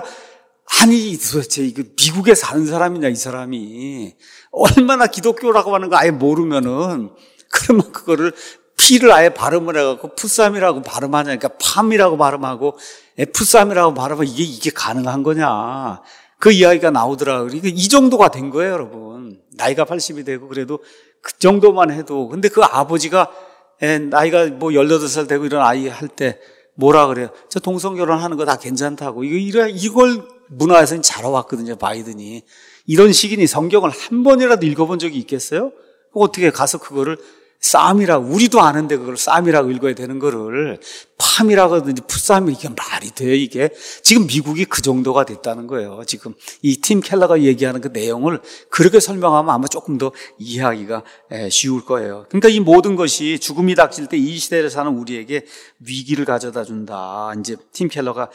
아니 도대체 이거 미국에 사는 사람이냐 이 사람이 얼마나 기독교라고 하는 거 아예 모르면은 그러면 그거를 피를 아예 발음을 해갖고 풋쌈이라고 발음하냐 그러니까 팜이라고 발음하고 풋쌈이라고 발음하면 이게 가능한 거냐 그 이야기가 나오더라고요. 그러니까 이 정도가 된 거예요, 여러분. 나이가 80이 되고 그래도 그 정도만 해도 근데 그 아버지가 나이가 뭐 18살 되고 이런 아이 할 때 뭐라 그래요? 저 동성결혼 하는 거 다 괜찮다고. 이걸 문화에서 자라왔거든요, 바이든이. 이런 식이니 성경을 한 번이라도 읽어본 적이 있겠어요? 어떻게 가서 그거를 쌈이라고, 우리도 아는데 그걸 쌈이라고 읽어야 되는 거를 팜이라고 하든지 풋쌈이 이게 말이 돼요, 이게? 지금 미국이 그 정도가 됐다는 거예요. 지금 이 팀 켈러가 얘기하는 그 내용을 그렇게 설명하면 아마 조금 더 이해하기가 쉬울 거예요. 그러니까 이 모든 것이 죽음이 닥칠 때 이 시대를 사는 우리에게 위기를 가져다 준다. 이제 팀 켈러가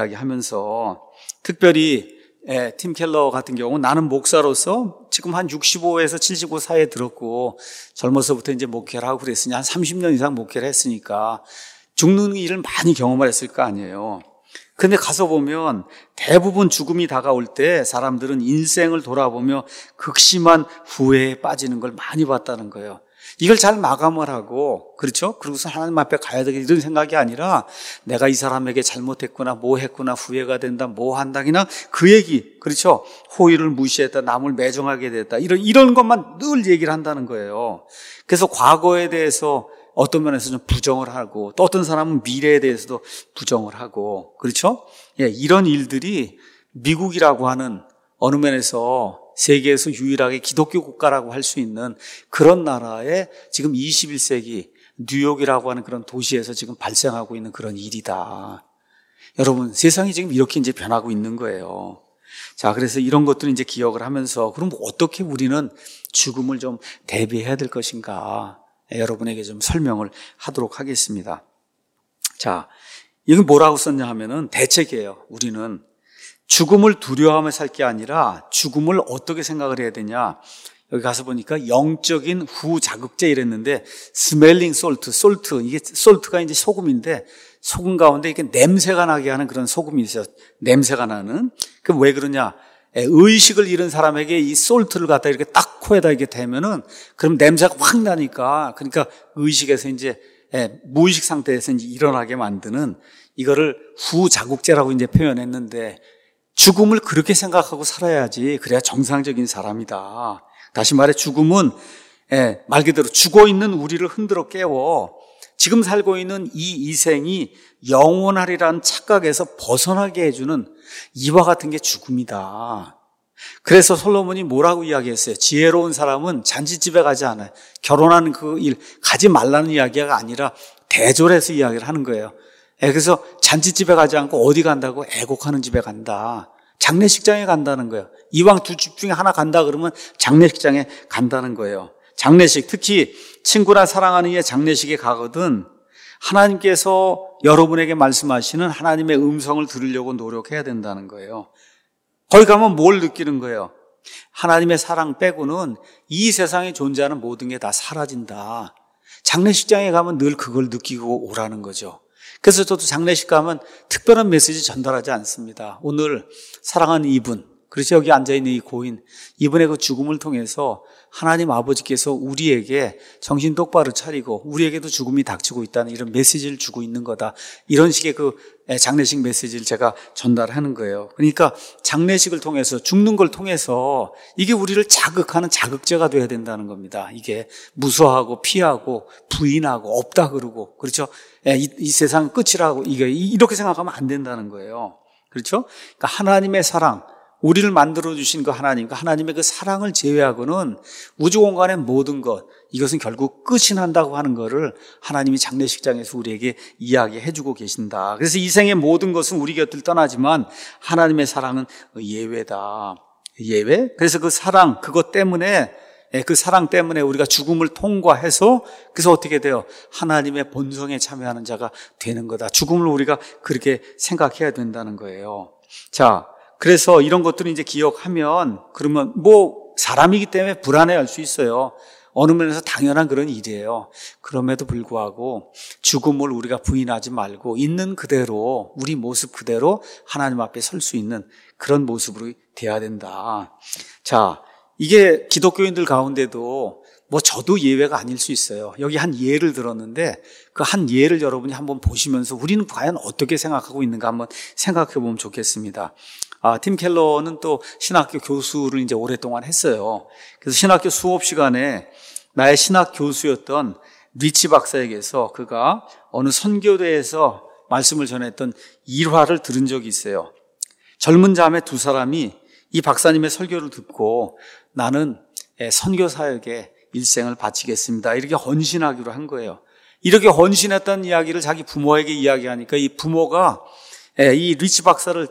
이야기하면서 특별히 팀 켈러 같은 경우 나는 목사로서 지금 한 65에서 75 사이에 들었고 젊어서부터 이제 목회를 하고 그랬으니 한 30년 이상 목회를 했으니까 죽는 일을 많이 경험을 했을 거 아니에요. 근데 가서 보면 대부분 죽음이 다가올 때 사람들은 인생을 돌아보며 극심한 후회에 빠지는 걸 많이 봤다는 거예요. 이걸 잘 마감을 하고, 그렇죠? 그러고서 하나님 앞에 가야 되겠다 이런 생각이 아니라 내가 이 사람에게 잘못했구나, 뭐 했구나, 후회가 된다, 뭐 한다, 그냥 그 얘기, 그렇죠? 호의를 무시했다, 남을 매정하게 됐다, 이런 것만 늘 얘기를 한다는 거예요. 그래서 과거에 대해서 어떤 면에서 좀 부정을 하고, 또 어떤 사람은 미래에 대해서도 부정을 하고, 그렇죠? 이런 일들이 미국이라고 하는 어느 면에서 세계에서 유일하게 기독교 국가라고 할 수 있는 그런 나라에 지금 21세기 뉴욕이라고 하는 그런 도시에서 지금 발생하고 있는 그런 일이다. 여러분, 세상이 지금 이렇게 이제 변하고 있는 거예요. 자, 그래서 이런 것들을 이제 기억을 하면서 그럼 어떻게 우리는 죽음을 좀 대비해야 될 것인가? 여러분에게 좀 설명을 하도록 하겠습니다. 자, 이건 뭐라고 썼냐 하면은 대책이에요. 우리는 죽음을 두려워하며 살 게 아니라 죽음을 어떻게 생각을 해야 되냐. 여기 가서 보니까 영적인 후자극제 이랬는데 스멜링 솔트, 이게 솔트가 이제 소금인데 소금 가운데 이렇게 냄새가 나게 하는 그런 소금이 있어요. 냄새가 나는. 그럼 왜 그러냐. 의식을 잃은 사람에게 이 솔트를 갖다 이렇게 딱 코에다 이렇게 대면은 그럼 냄새가 확 나니까 그러니까 의식에서 이제 무의식 상태에서 이제 일어나게 만드는 이거를 후자극제라고 이제 표현했는데 죽음을 그렇게 생각하고 살아야지 그래야 정상적인 사람이다. 다시 말해 죽음은 말 그대로 죽어있는 우리를 흔들어 깨워 지금 살고 있는 이 이생이 영원하리라는 착각에서 벗어나게 해주는 이와 같은 게 죽음이다. 그래서 솔로몬이 뭐라고 이야기했어요? 지혜로운 사람은 잔치집에 가지 않아요. 결혼하는 그 일 가지 말라는 이야기가 아니라 대졸해서 이야기를 하는 거예요. 그래서 잔치집에 가지 않고 어디 간다고? 애곡하는 집에 간다. 장례식장에 간다는 거예요. 이왕 두 집 중에 하나 간다 그러면 장례식장에 간다는 거예요. 장례식, 특히 친구나 사랑하는 이의 장례식에 가거든 하나님께서 여러분에게 말씀하시는 하나님의 음성을 들으려고 노력해야 된다는 거예요. 거기 가면 뭘 느끼는 거예요? 하나님의 사랑 빼고는 이 세상에 존재하는 모든 게 다 사라진다. 장례식장에 가면 늘 그걸 느끼고 오라는 거죠. 그래서 저도 장례식 가면 특별한 메시지 전달하지 않습니다. 오늘 사랑하는 이분, 그렇죠? 여기 앉아있는 이 고인, 이분의 그 죽음을 통해서 하나님 아버지께서 우리에게 정신 똑바로 차리고 우리에게도 죽음이 닥치고 있다는 이런 메시지를 주고 있는 거다. 이런 식의 그 장례식 메시지를 제가 전달하는 거예요. 그러니까 장례식을 통해서, 죽는 걸 통해서 이게 우리를 자극하는 자극제가 돼야 된다는 겁니다. 이게 무서워하고 피하고 부인하고 없다 그러고, 그렇죠? 이 세상 끝이라고 이렇게 생각하면 안 된다는 거예요. 그렇죠? 그러니까 하나님의 사랑, 우리를 만들어주신 그 하나님, 하나님의 그 사랑을 제외하고는 우주 공간의 모든 것, 이것은 결국 끝이 난다고 하는 것을 하나님이 장례식장에서 우리에게 이야기해주고 계신다. 그래서 이 생의 모든 것은 우리 곁을 떠나지만 하나님의 사랑은 예외다. 예외? 그래서 그 사랑, 그것 때문에, 그 사랑 때문에 우리가 죽음을 통과해서 그래서 어떻게 돼요? 하나님의 본성에 참여하는 자가 되는 거다. 죽음을 우리가 그렇게 생각해야 된다는 거예요. 자, 그래서 이런 것들을 이제 기억하면, 그러면 사람이기 때문에 불안해할 수 있어요. 어느 면에서 당연한 그런 일이에요. 그럼에도 불구하고 죽음을 우리가 부인하지 말고 있는 그대로, 우리 모습 그대로 하나님 앞에 설 수 있는 그런 모습으로 돼야 된다. 자, 이게 기독교인들 가운데도 저도 예외가 아닐 수 있어요. 여기 한 예를 들었는데 그 한 예를 여러분이 한번 보시면서 우리는 과연 어떻게 생각하고 있는가 한번 생각해 보면 좋겠습니다. 팀 켈러는 또 신학교 교수를 이제 오랫동안 했어요. 그래서 신학교 수업 시간에 나의 신학 교수였던 리치 박사에게서 그가 어느 선교대에서 말씀을 전했던 일화를 들은 적이 있어요. 젊은 자매 두 사람이 이 박사님의 설교를 듣고 나는 선교 사역에 일생을 바치겠습니다. 이렇게 헌신하기로 한 거예요. 이렇게 헌신했다는 이야기를 자기 부모에게 이야기하니까 이 부모가 이 리치 박사를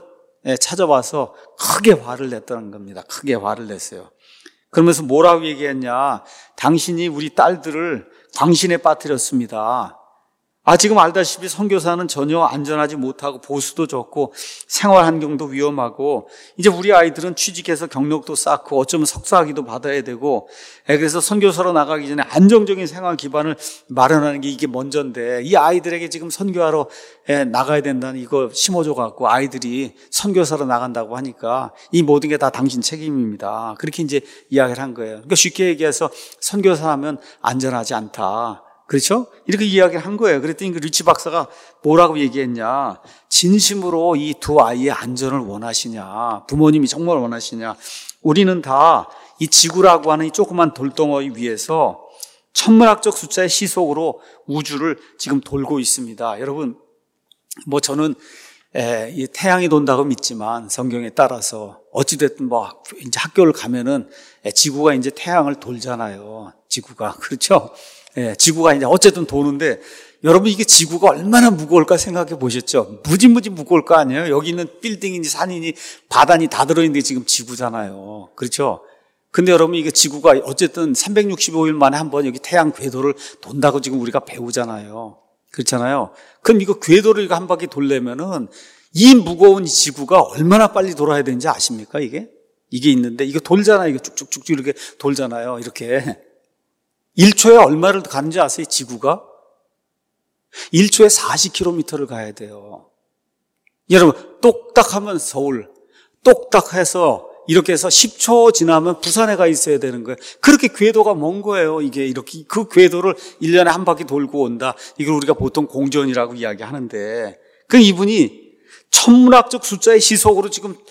찾아와서 크게 화를 냈다는 겁니다. 크게 화를 냈어요. 그러면서 뭐라고 얘기했냐? 당신이 우리 딸들을 광신에 빠뜨렸습니다. 지금 알다시피 선교사는 전혀 안전하지 못하고 보수도 적고 생활 환경도 위험하고 이제 우리 아이들은 취직해서 경력도 쌓고 어쩌면 석사학위도 받아야 되고 그래서 선교사로 나가기 전에 안정적인 생활 기반을 마련하는 게 이게 먼저인데 이 아이들에게 지금 선교하러 나가야 된다는 이거 심어줘 갖고 아이들이 선교사로 나간다고 하니까 이 모든 게 다 당신 책임입니다. 그렇게 이제 이야기를 한 거예요. 그러니까 쉽게 얘기해서 선교사라면 안전하지 않다. 그렇죠? 이렇게 이야기를 한 거예요. 그랬더니 그 리치 박사가 뭐라고 얘기했냐? 진심으로 이 두 아이의 안전을 원하시냐? 부모님이 정말 원하시냐? 우리는 다 이 지구라고 하는 이 조그만 돌덩어리 위에서 천문학적 숫자의 시속으로 우주를 지금 돌고 있습니다. 여러분, 저는 이 태양이 돈다고 믿지만 성경에 따라서 어찌됐든 이제 학교를 가면은 지구가 이제 태양을 돌잖아요. 지구가. 그렇죠? 지구가 이제 어쨌든 도는데 여러분 이게 지구가 얼마나 무거울까 생각해 보셨죠? 무지무지 무거울 거 아니에요? 여기 있는 빌딩이니 산이니 바다니 다 들어있는데 지금 지구잖아요. 그렇죠? 근데 여러분 이게 지구가 어쨌든 365일 만에 한 번 여기 태양 궤도를 돈다고 지금 우리가 배우잖아요. 그렇잖아요. 그럼 이거 궤도를 한 바퀴 돌려면은 이 무거운 이 지구가 얼마나 빨리 돌아야 되는지 아십니까? 이게 있는데 이거 돌잖아요. 이거 쭉쭉쭉 이렇게 돌잖아요. 이렇게 1초에 얼마를 가는지 아세요? 지구가 1초에 40km를 가야 돼요. 여러분 똑딱하면 서울, 똑딱해서 이렇게 해서 10초 지나면 부산에 가 있어야 되는 거예요. 그렇게 궤도가 먼 거예요. 이게 이렇게 그 궤도를 1년에 한 바퀴 돌고 온다. 이걸 우리가 보통 공전이라고 이야기하는데 그 이분이 천문학적 숫자의 시속으로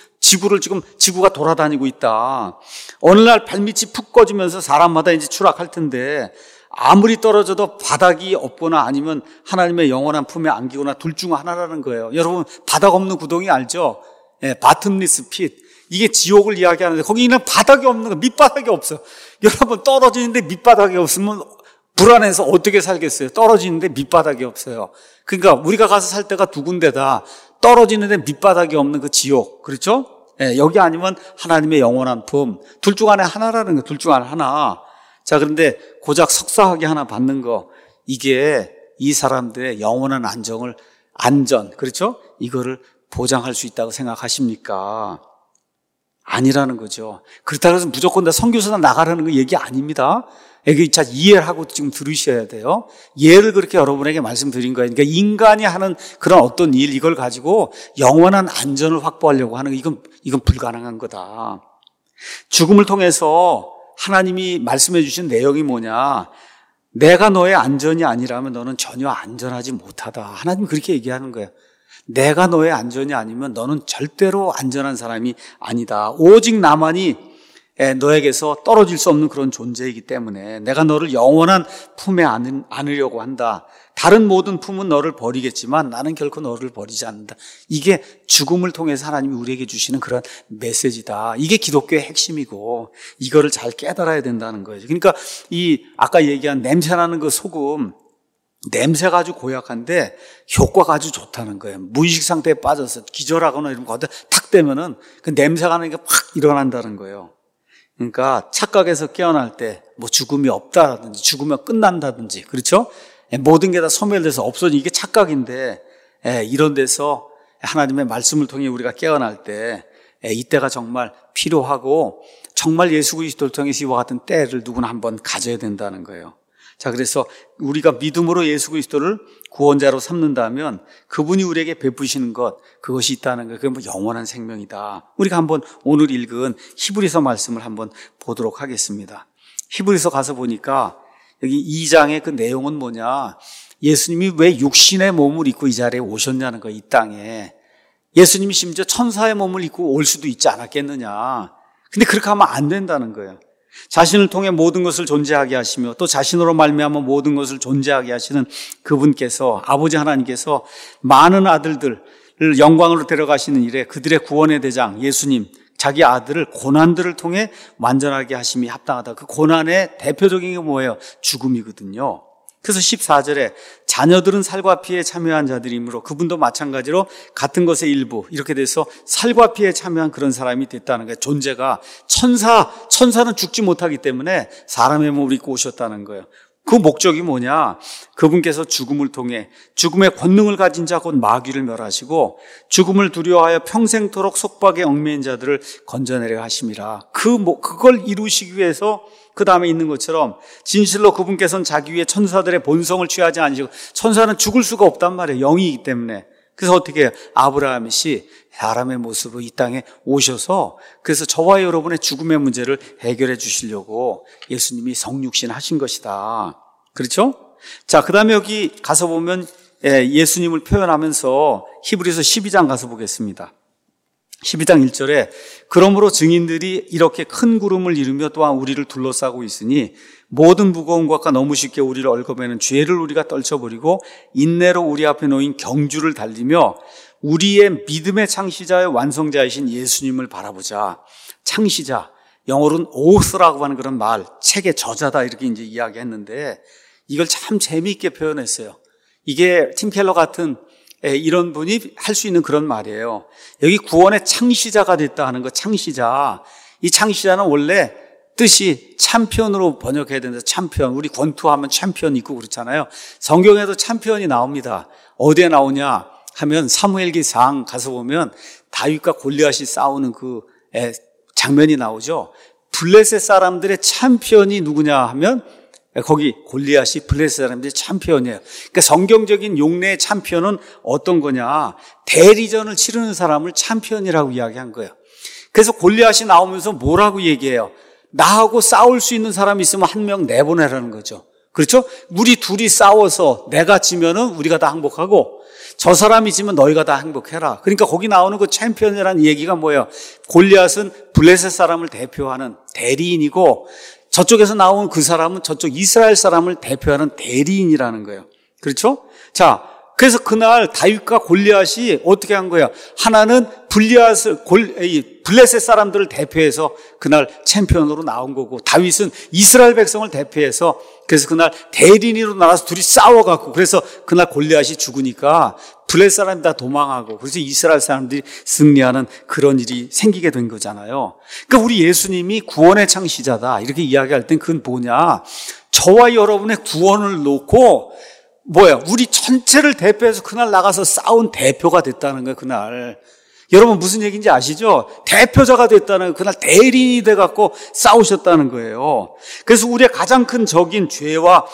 지구가 돌아다니고 있다. 어느 날 발밑이 푹 꺼지면서 사람마다 이제 추락할 텐데 아무리 떨어져도 바닥이 없거나 아니면 하나님의 영원한 품에 안기거나 둘 중 하나라는 거예요. 여러분 바닥 없는 구덩이 알죠? 바텀리스 핏. 이게 지옥을 이야기하는데 거기는 바닥이 없는 거, 밑바닥이 없어. 여러분 떨어지는데 밑바닥이 없으면 불안해서 어떻게 살겠어요? 떨어지는데 밑바닥이 없어요. 그러니까 우리가 가서 살 때가 두 군데다 떨어지는데 밑바닥이 없는 그 지옥. 그렇죠? 예, 여기 아니면 하나님의 영원한 품. 둘 중 안에 하나라는 거, 둘 중 안에 하나. 자, 그런데 고작 석사학위 하나 받는 거, 이게 이 사람들의 영원한 안전, 그렇죠? 이거를 보장할 수 있다고 생각하십니까? 아니라는 거죠. 그렇다고 해서 무조건 다 선교사나 나가라는 거 얘기 아닙니다. 이게 자, 이해를 하고 지금 들으셔야 돼요. 예를 그렇게 여러분에게 말씀드린 거예요. 그러니까 인간이 하는 그런 어떤 일, 이걸 가지고 영원한 안전을 확보하려고 하는 거, 이건 불가능한 거다. 죽음을 통해서 하나님이 말씀해 주신 내용이 뭐냐? 내가 너의 안전이 아니라면 너는 전혀 안전하지 못하다. 하나님 그렇게 얘기하는 거예요. 내가 너의 안전이 아니면 너는 절대로 안전한 사람이 아니다. 오직 나만이 너에게서 떨어질 수 없는 그런 존재이기 때문에 내가 너를 영원한 품에 안으려고 한다. 다른 모든 품은 너를 버리겠지만 나는 결코 너를 버리지 않는다. 이게 죽음을 통해서 하나님이 우리에게 주시는 그런 메시지다. 이게 기독교의 핵심이고 이거를 잘 깨달아야 된다는 거예요. 그러니까 이 아까 얘기한 냄새나는 그 소금, 냄새가 아주 고약한데 효과가 아주 좋다는 거예요. 무의식 상태에 빠져서 기절하거나 이러면 거기다 탁 대면은 그 냄새가 나는 게 확 일어난다는 거예요. 그러니까 착각에서 깨어날 때 뭐 죽음이 없다든지 죽으면 끝난다든지, 그렇죠? 모든 게 다 소멸돼서 없어지는 이게 착각인데, 이런 데서 하나님의 말씀을 통해 우리가 깨어날 때 이때가 정말 필요하고 정말 예수 그리스도를 통해서 이와 같은 때를 누구나 한번 가져야 된다는 거예요. 자, 그래서 우리가 믿음으로 예수 그리스도를 구원자로 삼는다면 그분이 우리에게 베푸시는 것, 그것이 있다는 것, 그게 뭐 영원한 생명이다. 우리가 한번 오늘 읽은 히브리서 말씀을 한번 보도록 하겠습니다. 히브리서 가서 보니까 여기 2장의 그 내용은 뭐냐? 예수님이 왜 육신의 몸을 입고 이 자리에 오셨냐는 거예요, 이 땅에. 예수님이 심지어 천사의 몸을 입고 올 수도 있지 않았겠느냐. 근데 그렇게 하면 안 된다는 거예요. 자신을 통해 모든 것을 존재하게 하시며 또 자신으로 말미암아 모든 것을 존재하게 하시는 그분께서, 아버지 하나님께서 많은 아들들을 영광으로 데려가시는 일에 그들의 구원의 대장 예수님, 자기 아들을 고난들을 통해 완전하게 하심이 합당하다. 그 고난의 대표적인 게 뭐예요? 죽음이거든요. 그래서 14절에 자녀들은 살과 피에 참여한 자들이므로 그분도 마찬가지로 같은 것의 일부, 이렇게 돼서 살과 피에 참여한 그런 사람이 됐다는 거예요. 존재가 천사는 죽지 못하기 때문에 사람의 몸을 입고 오셨다는 거예요. 그 목적이 뭐냐? 그분께서 죽음을 통해 죽음의 권능을 가진 자 곧 마귀를 멸하시고 죽음을 두려워하여 평생토록 속박에 얽매인 자들을 건져내려 하심이라. 그걸 이루시기 위해서 그 다음에 있는 것처럼 진실로 그분께서는 자기 위에 천사들의 본성을 취하지 않으시고, 천사는 죽을 수가 없단 말이에요. 영이기 때문에. 그래서 어떻게 해요? 아브라함이 사람의 모습으로 이 땅에 오셔서 그래서 저와 여러분의 죽음의 문제를 해결해 주시려고 예수님이 성육신 하신 것이다. 그렇죠? 자, 그 다음에 여기 가서 보면 예수님을 표현하면서 히브리서 12장 가서 보겠습니다. 12장 1절에 그러므로 증인들이 이렇게 큰 구름을 이루며 또한 우리를 둘러싸고 있으니 모든 무거운 것과 너무 쉽게 우리를 얽어매는 죄를 우리가 떨쳐버리고 인내로 우리 앞에 놓인 경주를 달리며 우리의 믿음의 창시자의 완성자이신 예수님을 바라보자. 창시자, 영어로는 author라고 하는 그런 말, 책의 저자다 이렇게 이제 이야기했는데 이걸 참 재미있게 표현했어요. 이게 팀 켈러 같은 이런 분이 할 수 있는 그런 말이에요. 여기 구원의 창시자가 됐다 하는 거, 창시자. 이 창시자는 원래 뜻이 챔피언으로 번역해야 된다. 챔피언. 우리 권투하면 챔피언 있고 그렇잖아요. 성경에도 챔피언이 나옵니다. 어디에 나오냐 하면 사무엘기상 가서 보면 다윗과 골리앗이 싸우는 그 장면이 나오죠. 블레셋 사람들의 챔피언이 누구냐 하면 거기 골리앗이 블레셋 사람들의 챔피언이에요. 그러니까 성경적인 용례의 챔피언은 어떤 거냐? 대리전을 치르는 사람을 챔피언이라고 이야기한 거예요. 그래서 골리앗이 나오면서 뭐라고 얘기해요? 나하고 싸울 수 있는 사람이 있으면 한 명 내보내라는 거죠. 그렇죠? 우리 둘이 싸워서 내가 지면은 우리가 다 행복하고 저 사람이 지면 너희가 다 행복해라. 그러니까 거기 나오는 그 챔피언이라는 얘기가 뭐예요? 골리앗은 블레셋 사람을 대표하는 대리인이고 저쪽에서 나온 그 사람은 저쪽 이스라엘 사람을 대표하는 대리인이라는 거예요. 그렇죠? 자, 그래서 그날 다윗과 골리앗이 어떻게 한 거야? 하나는 블레셋 사람들을 대표해서 그날 챔피언으로 나온 거고, 다윗은 이스라엘 백성을 대표해서 그래서 그날 대리인으로 나와서 둘이 싸워갖고, 그래서 그날 골리앗이 죽으니까 블레셋 사람이 다 도망하고, 그래서 이스라엘 사람들이 승리하는 그런 일이 생기게 된 거잖아요. 그러니까 우리 예수님이 구원의 창시자다 이렇게 이야기할 땐 그건 뭐냐, 저와 여러분의 구원을 놓고 우리 전체를 대표해서 그날 나가서 싸운 대표가 됐다는 거예요. 그날 여러분 무슨 얘기인지 아시죠? 대표자가 됐다는 거예요. 그날 대리인이 돼갖고 싸우셨다는 거예요. 그래서 우리의 가장 큰 적인 죄와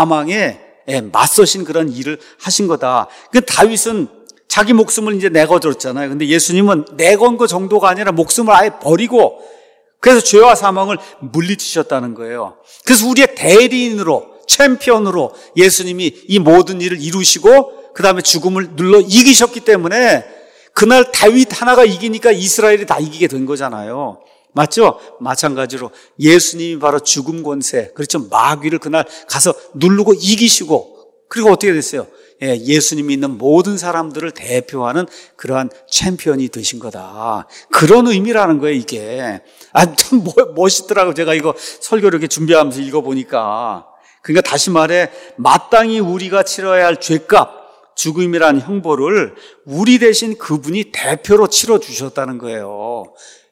사망에 맞서신 그런 일을 하신 거다. 그 다윗은 자기 목숨을 이제 내거졌잖아요. 근데 예수님은 내건 거 정도가 아니라 목숨을 아예 버리고, 그래서 죄와 사망을 물리치셨다는 거예요. 그래서 우리의 대리인으로, 챔피언으로 예수님이 이 모든 일을 이루시고 그 다음에 죽음을 눌러 이기셨기 때문에 그날 다윗 하나가 이기니까 이스라엘이 다 이기게 된 거잖아요. 맞죠? 마찬가지로 예수님이 바로 죽음 권세, 그렇죠, 마귀를 그날 가서 누르고 이기시고, 그리고 어떻게 됐어요? 예수님이 있는 모든 사람들을 대표하는 그러한 챔피언이 되신 거다. 그런 의미라는 거예요, 이게. 참 멋있더라고요. 제가 이거 설교를 이렇게 준비하면서 읽어보니까. 그러니까 다시 말해, 마땅히 우리가 치러야 할 죄값, 죽음이라는 형벌을 우리 대신 그분이 대표로 치러주셨다는 거예요.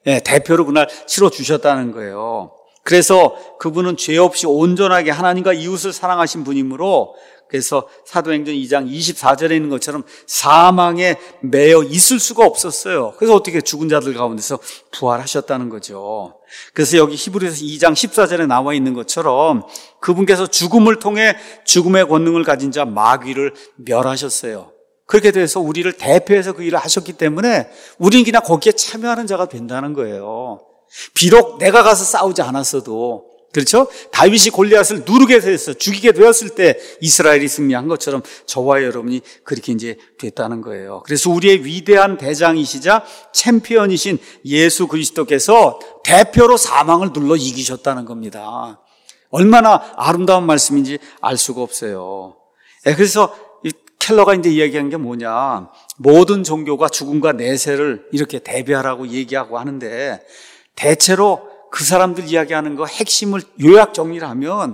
대표로 그날 치러주셨다는 거예요. 그래서 그분은 죄 없이 온전하게 하나님과 이웃을 사랑하신 분이므로, 그래서 사도행전 2장 24절에 있는 것처럼 사망에 매여 있을 수가 없었어요. 그래서 어떻게 죽은 자들 가운데서 부활하셨다는 거죠. 그래서 여기 히브리서 2장 14절에 나와 있는 것처럼 그분께서 죽음을 통해 죽음의 권능을 가진 자 마귀를 멸하셨어요. 그렇게 돼서 우리를 대표해서 그 일을 하셨기 때문에 우리는 그냥 거기에 참여하는 자가 된다는 거예요. 비록 내가 가서 싸우지 않았어도, 그렇죠? 다윗이 골리앗을 누르게 돼서 죽이게 되었을 때 이스라엘이 승리한 것처럼 저와 여러분이 그렇게 이제 됐다는 거예요. 그래서 우리의 위대한 대장이시자 챔피언이신 예수 그리스도께서 대표로 사망을 눌러 이기셨다는 겁니다. 얼마나 아름다운 말씀인지 알 수가 없어요. 그래서 켈러가 이제 이야기한 게 뭐냐, 모든 종교가 죽음과 내세를 이렇게 대비하라고 얘기하고 하는데, 대체로 그 사람들 이야기하는 거 핵심을 요약 정리를 하면,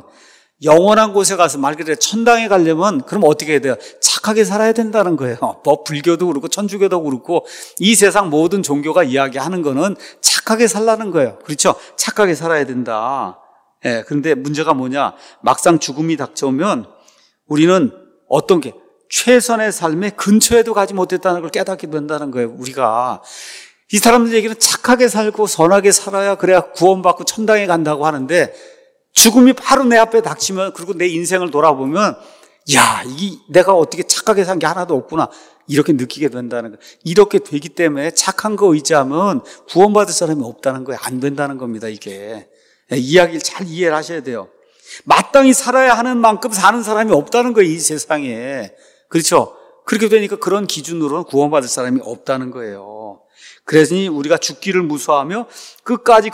영원한 곳에 가서 말 그대로 천당에 가려면 그럼 어떻게 해야 돼요? 착하게 살아야 된다는 거예요. 불교도 그렇고 천주교도 그렇고 이 세상 모든 종교가 이야기하는 거는 착하게 살라는 거예요. 그렇죠? 착하게 살아야 된다. 그런데 문제가 뭐냐, 막상 죽음이 닥쳐오면 우리는 어떤 게 최선의 삶의 근처에도 가지 못했다는 걸 깨닫게 된다는 거예요. 우리가 이 사람들 얘기는 착하게 살고 선하게 살아야 그래야 구원받고 천당에 간다고 하는데, 죽음이 바로 내 앞에 닥치면, 그리고 내 인생을 돌아보면, 야, 내가 어떻게 착하게 산 게 하나도 없구나, 이렇게 느끼게 된다는 거예요. 이렇게 되기 때문에 착한 거 의지하면 구원받을 사람이 없다는 거예요. 안 된다는 겁니다, 이게. 이야기를 잘 이해를 하셔야 돼요. 마땅히 살아야 하는 만큼 사는 사람이 없다는 거예요, 이 세상에. 그렇죠? 그렇게 되니까 그런 기준으로는 구원받을 사람이 없다는 거예요. 그래서 우리가 죽기를 무서워하며 끝까지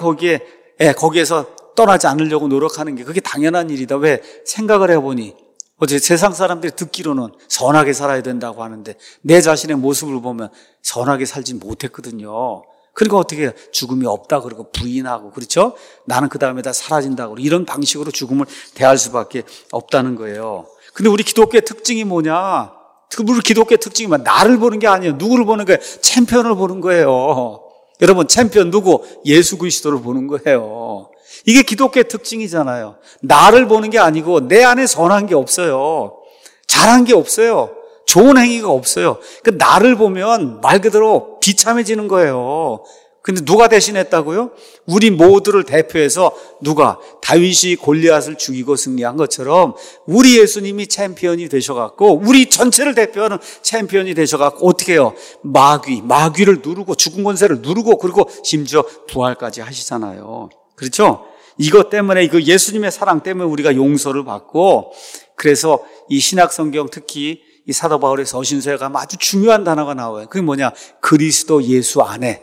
거기에서 떠나지 않으려고 노력하는 게 그게 당연한 일이다. 왜? 생각을 해보니 어제 세상 사람들이 듣기로는 선하게 살아야 된다고 하는데 내 자신의 모습을 보면 선하게 살지 못했거든요. 그러니까 어떻게 해요? 죽음이 없다 그러고 부인하고, 그렇죠? 나는 그 다음에 다 사라진다고, 이런 방식으로 죽음을 대할 수밖에 없다는 거예요. 근데 우리 기독교의 특징이 뭐냐? 우리 기독교의 특징이 나를 보는 게 아니에요. 누구를 보는 거예요? 챔피언을 보는 거예요. 여러분, 챔피언 누구? 예수 그리스도를 보는 거예요. 이게 기독교의 특징이잖아요. 나를 보는 게 아니고 내 안에 선한 게 없어요. 잘한 게 없어요. 좋은 행위가 없어요. 그러니까 나를 보면 말 그대로 비참해지는 거예요. 근데 누가 대신했다고요? 우리 모두를 대표해서 누가? 다윗이 골리앗을 죽이고 승리한 것처럼 우리 예수님이 챔피언이 되셔갖고, 우리 전체를 대표하는 챔피언이 되셔갖고 어떻게 해요? 마귀를 누르고 죽은 권세를 누르고, 그리고 심지어 부활까지 하시잖아요. 그렇죠? 이것 때문에, 그 예수님의 사랑 때문에 우리가 용서를 받고, 그래서 이 신약성경, 특히 이 사도 바울의 서신서에 가면 아주 중요한 단어가 나와요. 그게 뭐냐? 그리스도 예수 안에,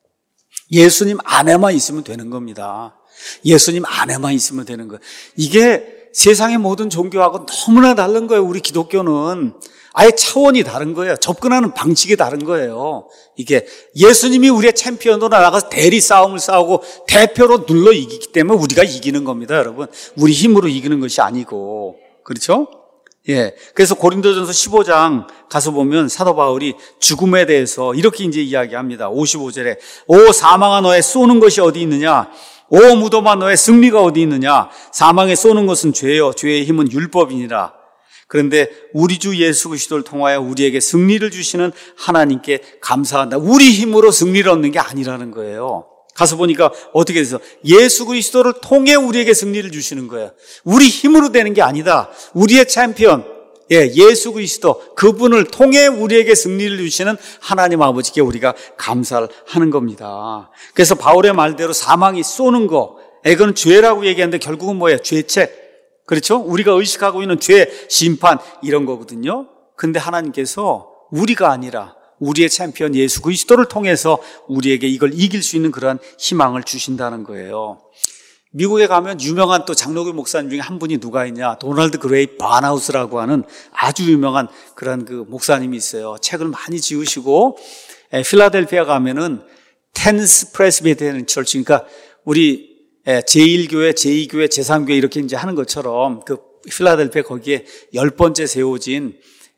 예수님 안에만 있으면 되는 겁니다. 예수님 안에만 있으면 되는 거예요. 이게 세상의 모든 종교하고 너무나 다른 거예요. 우리 기독교는 아예 차원이 다른 거예요. 접근하는 방식이 다른 거예요. 이게 예수님이 우리의 챔피언으로 나가서 대리 싸움을 싸우고 대표로 눌러 이기기 때문에 우리가 이기는 겁니다, 여러분. 우리 힘으로 이기는 것이 아니고. 그렇죠? 예. 그래서 고린도전서 15장 가서 보면 사도 바울이 죽음에 대해서 이렇게 이제 이야기합니다. 55절에 오 사망아 너의 쏘는 것이 어디 있느냐? 오 무덤아 너의 승리가 어디 있느냐? 사망에 쏘는 것은 죄요. 죄의 힘은 율법이니라. 그런데 우리 주 예수 그리스도를 통하여 우리에게 승리를 주시는 하나님께 감사한다. 우리 힘으로 승리를 얻는 게 아니라는 거예요. 가서 보니까 어떻게 돼서 예수 그리스도를 통해 우리에게 승리를 주시는 거예요. 우리 힘으로 되는 게 아니다. 우리의 챔피언, 예수 그리스도 그분을 통해 우리에게 승리를 주시는 하나님 아버지께 우리가 감사를 하는 겁니다. 그래서 바울의 말대로 사망이 쏘는 거, 이건 죄라고 얘기하는데 결국은 뭐예요? 죄책. 그렇죠? 우리가 의식하고 있는 죄, 심판 이런 거거든요. 근데 하나님께서 우리가 아니라 우리의 챔피언 예수 그리스도를 통해서 우리에게 이걸 이길 수 있는 그런 희망을 주신다는 거예요. 미국에 가면 유명한 또 장로교 목사님 중에 한 분이 누가 있냐? 도널드 그레이 바나우스라고 하는 아주 유명한 그런 그 목사님이 있어요. 책을 많이 지으시고 필라델피아 가면은 텐스 프레스비테리안 처치, 그러니까 우리 제1교회, 제2교회, 제3교회 이렇게 이제 하는 것처럼 그 필라델피아 거기에 10번째 세워진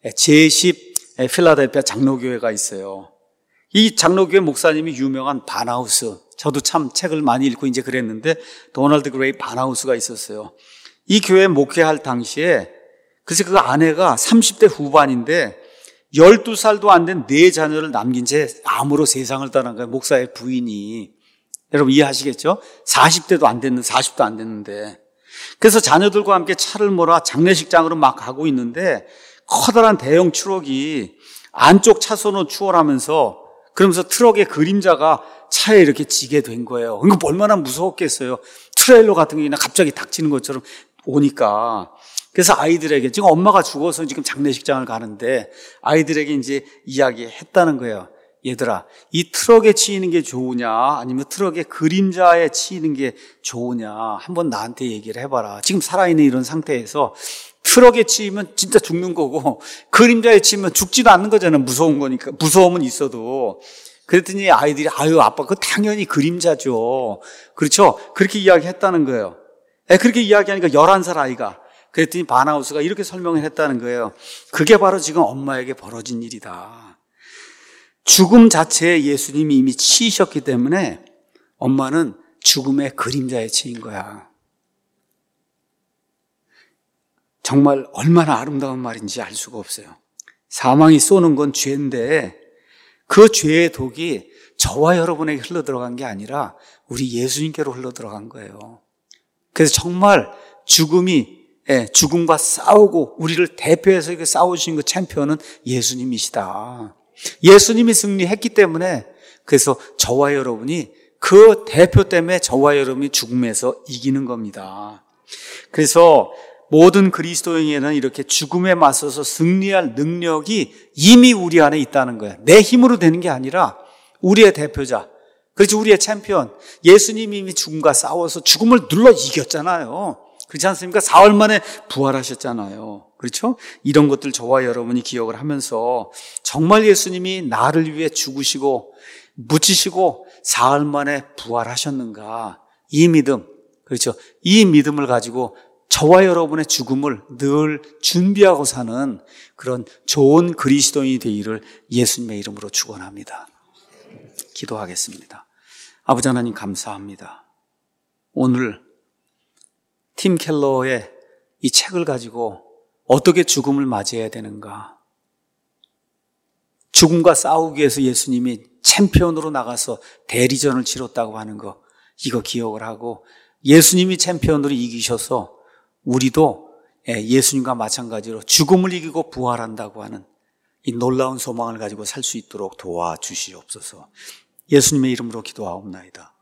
제10 필라델피아 장로교회가 있어요. 이 장로교회 목사님이 유명한 바나우스, 저도 참 책을 많이 읽고 이제 그랬는데 도널드 그레이 바나우스가 있었어요. 이 교회 목회할 당시에 그래서 그 아내가 30대 후반인데 12살도 안 된 4자녀를 남긴 채 암으로 세상을 떠난 거예요. 목사의 부인이. 여러분 이해하시겠죠? 40대도 안 됐는데 40도 안 됐는데 그래서 자녀들과 함께 차를 몰아 장례식장으로 막 가고 있는데 커다란 대형 트럭이 안쪽 차선으로 추월하면서 그러면서 트럭의 그림자가 차에 이렇게 지게 된 거예요. 이거 얼마나 무서웠겠어요. 트레일러 같은 게 그냥 갑자기 닥치는 것처럼 오니까. 그래서 아이들에게 지금 엄마가 죽어서 지금 장례식장을 가는데 아이들에게 이제 이야기했다는 거예요. 얘들아, 이 트럭에 치이는 게 좋으냐 아니면 트럭의 그림자에 치이는 게 좋으냐 한번 나한테 얘기를 해봐라. 지금 살아있는 이런 상태에서 트럭에 치이면 진짜 죽는 거고 그림자에 치이면 죽지도 않는 거잖아요. 무서운 거니까. 무서움은 있어도. 그랬더니 아이들이 아유 아빠 그거 당연히 그림자죠. 그렇죠? 그렇게 이야기했다는 거예요. 그렇게 이야기하니까 11살 아이가. 그랬더니 바나우스가 이렇게 설명을 했다는 거예요. 그게 바로 지금 엄마에게 벌어진 일이다. 죽음 자체에 예수님이 이미 치이셨기 때문에 엄마는 죽음의 그림자에 치인 거야. 정말 얼마나 아름다운 말인지 알 수가 없어요. 사망이 쏘는 건 죄인데 그 죄의 독이 저와 여러분에게 흘러들어간 게 아니라 우리 예수님께로 흘러들어간 거예요. 그래서 정말 죽음과 싸우고 우리를 대표해서 이렇게 싸우신 그 챔피언은 예수님이시다. 예수님이 승리했기 때문에 그래서 저와 여러분이 그 대표 때문에 저와 여러분이 죽음에서 이기는 겁니다. 그래서 모든 그리스도인에게는 이렇게 죽음에 맞서서 승리할 능력이 이미 우리 안에 있다는 거예요. 내 힘으로 되는 게 아니라 우리의 대표자, 그렇죠, 우리의 챔피언 예수님이 이미 죽음과 싸워서 죽음을 눌러 이겼잖아요. 그렇지 않습니까? 사흘 만에 부활하셨잖아요. 그렇죠? 이런 것들 저와 여러분이 기억을 하면서 정말 예수님이 나를 위해 죽으시고 묻히시고 사흘 만에 부활하셨는가, 이 믿음, 그렇죠? 이 믿음을 가지고 저와 여러분의 죽음을 늘 준비하고 사는 그런 좋은 그리스도인이 되기를 예수님의 이름으로 축원합니다. 기도하겠습니다. 아버지 하나님 감사합니다. 오늘 팀 켈러의 이 책을 가지고 어떻게 죽음을 맞이해야 되는가, 죽음과 싸우기 위해서 예수님이 챔피언으로 나가서 대리전을 치렀다고 하는 거, 이거 기억을 하고 예수님이 챔피언으로 이기셔서 우리도 예수님과 마찬가지로 죽음을 이기고 부활한다고 하는 이 놀라운 소망을 가지고 살 수 있도록 도와주시옵소서. 예수님의 이름으로 기도하옵나이다.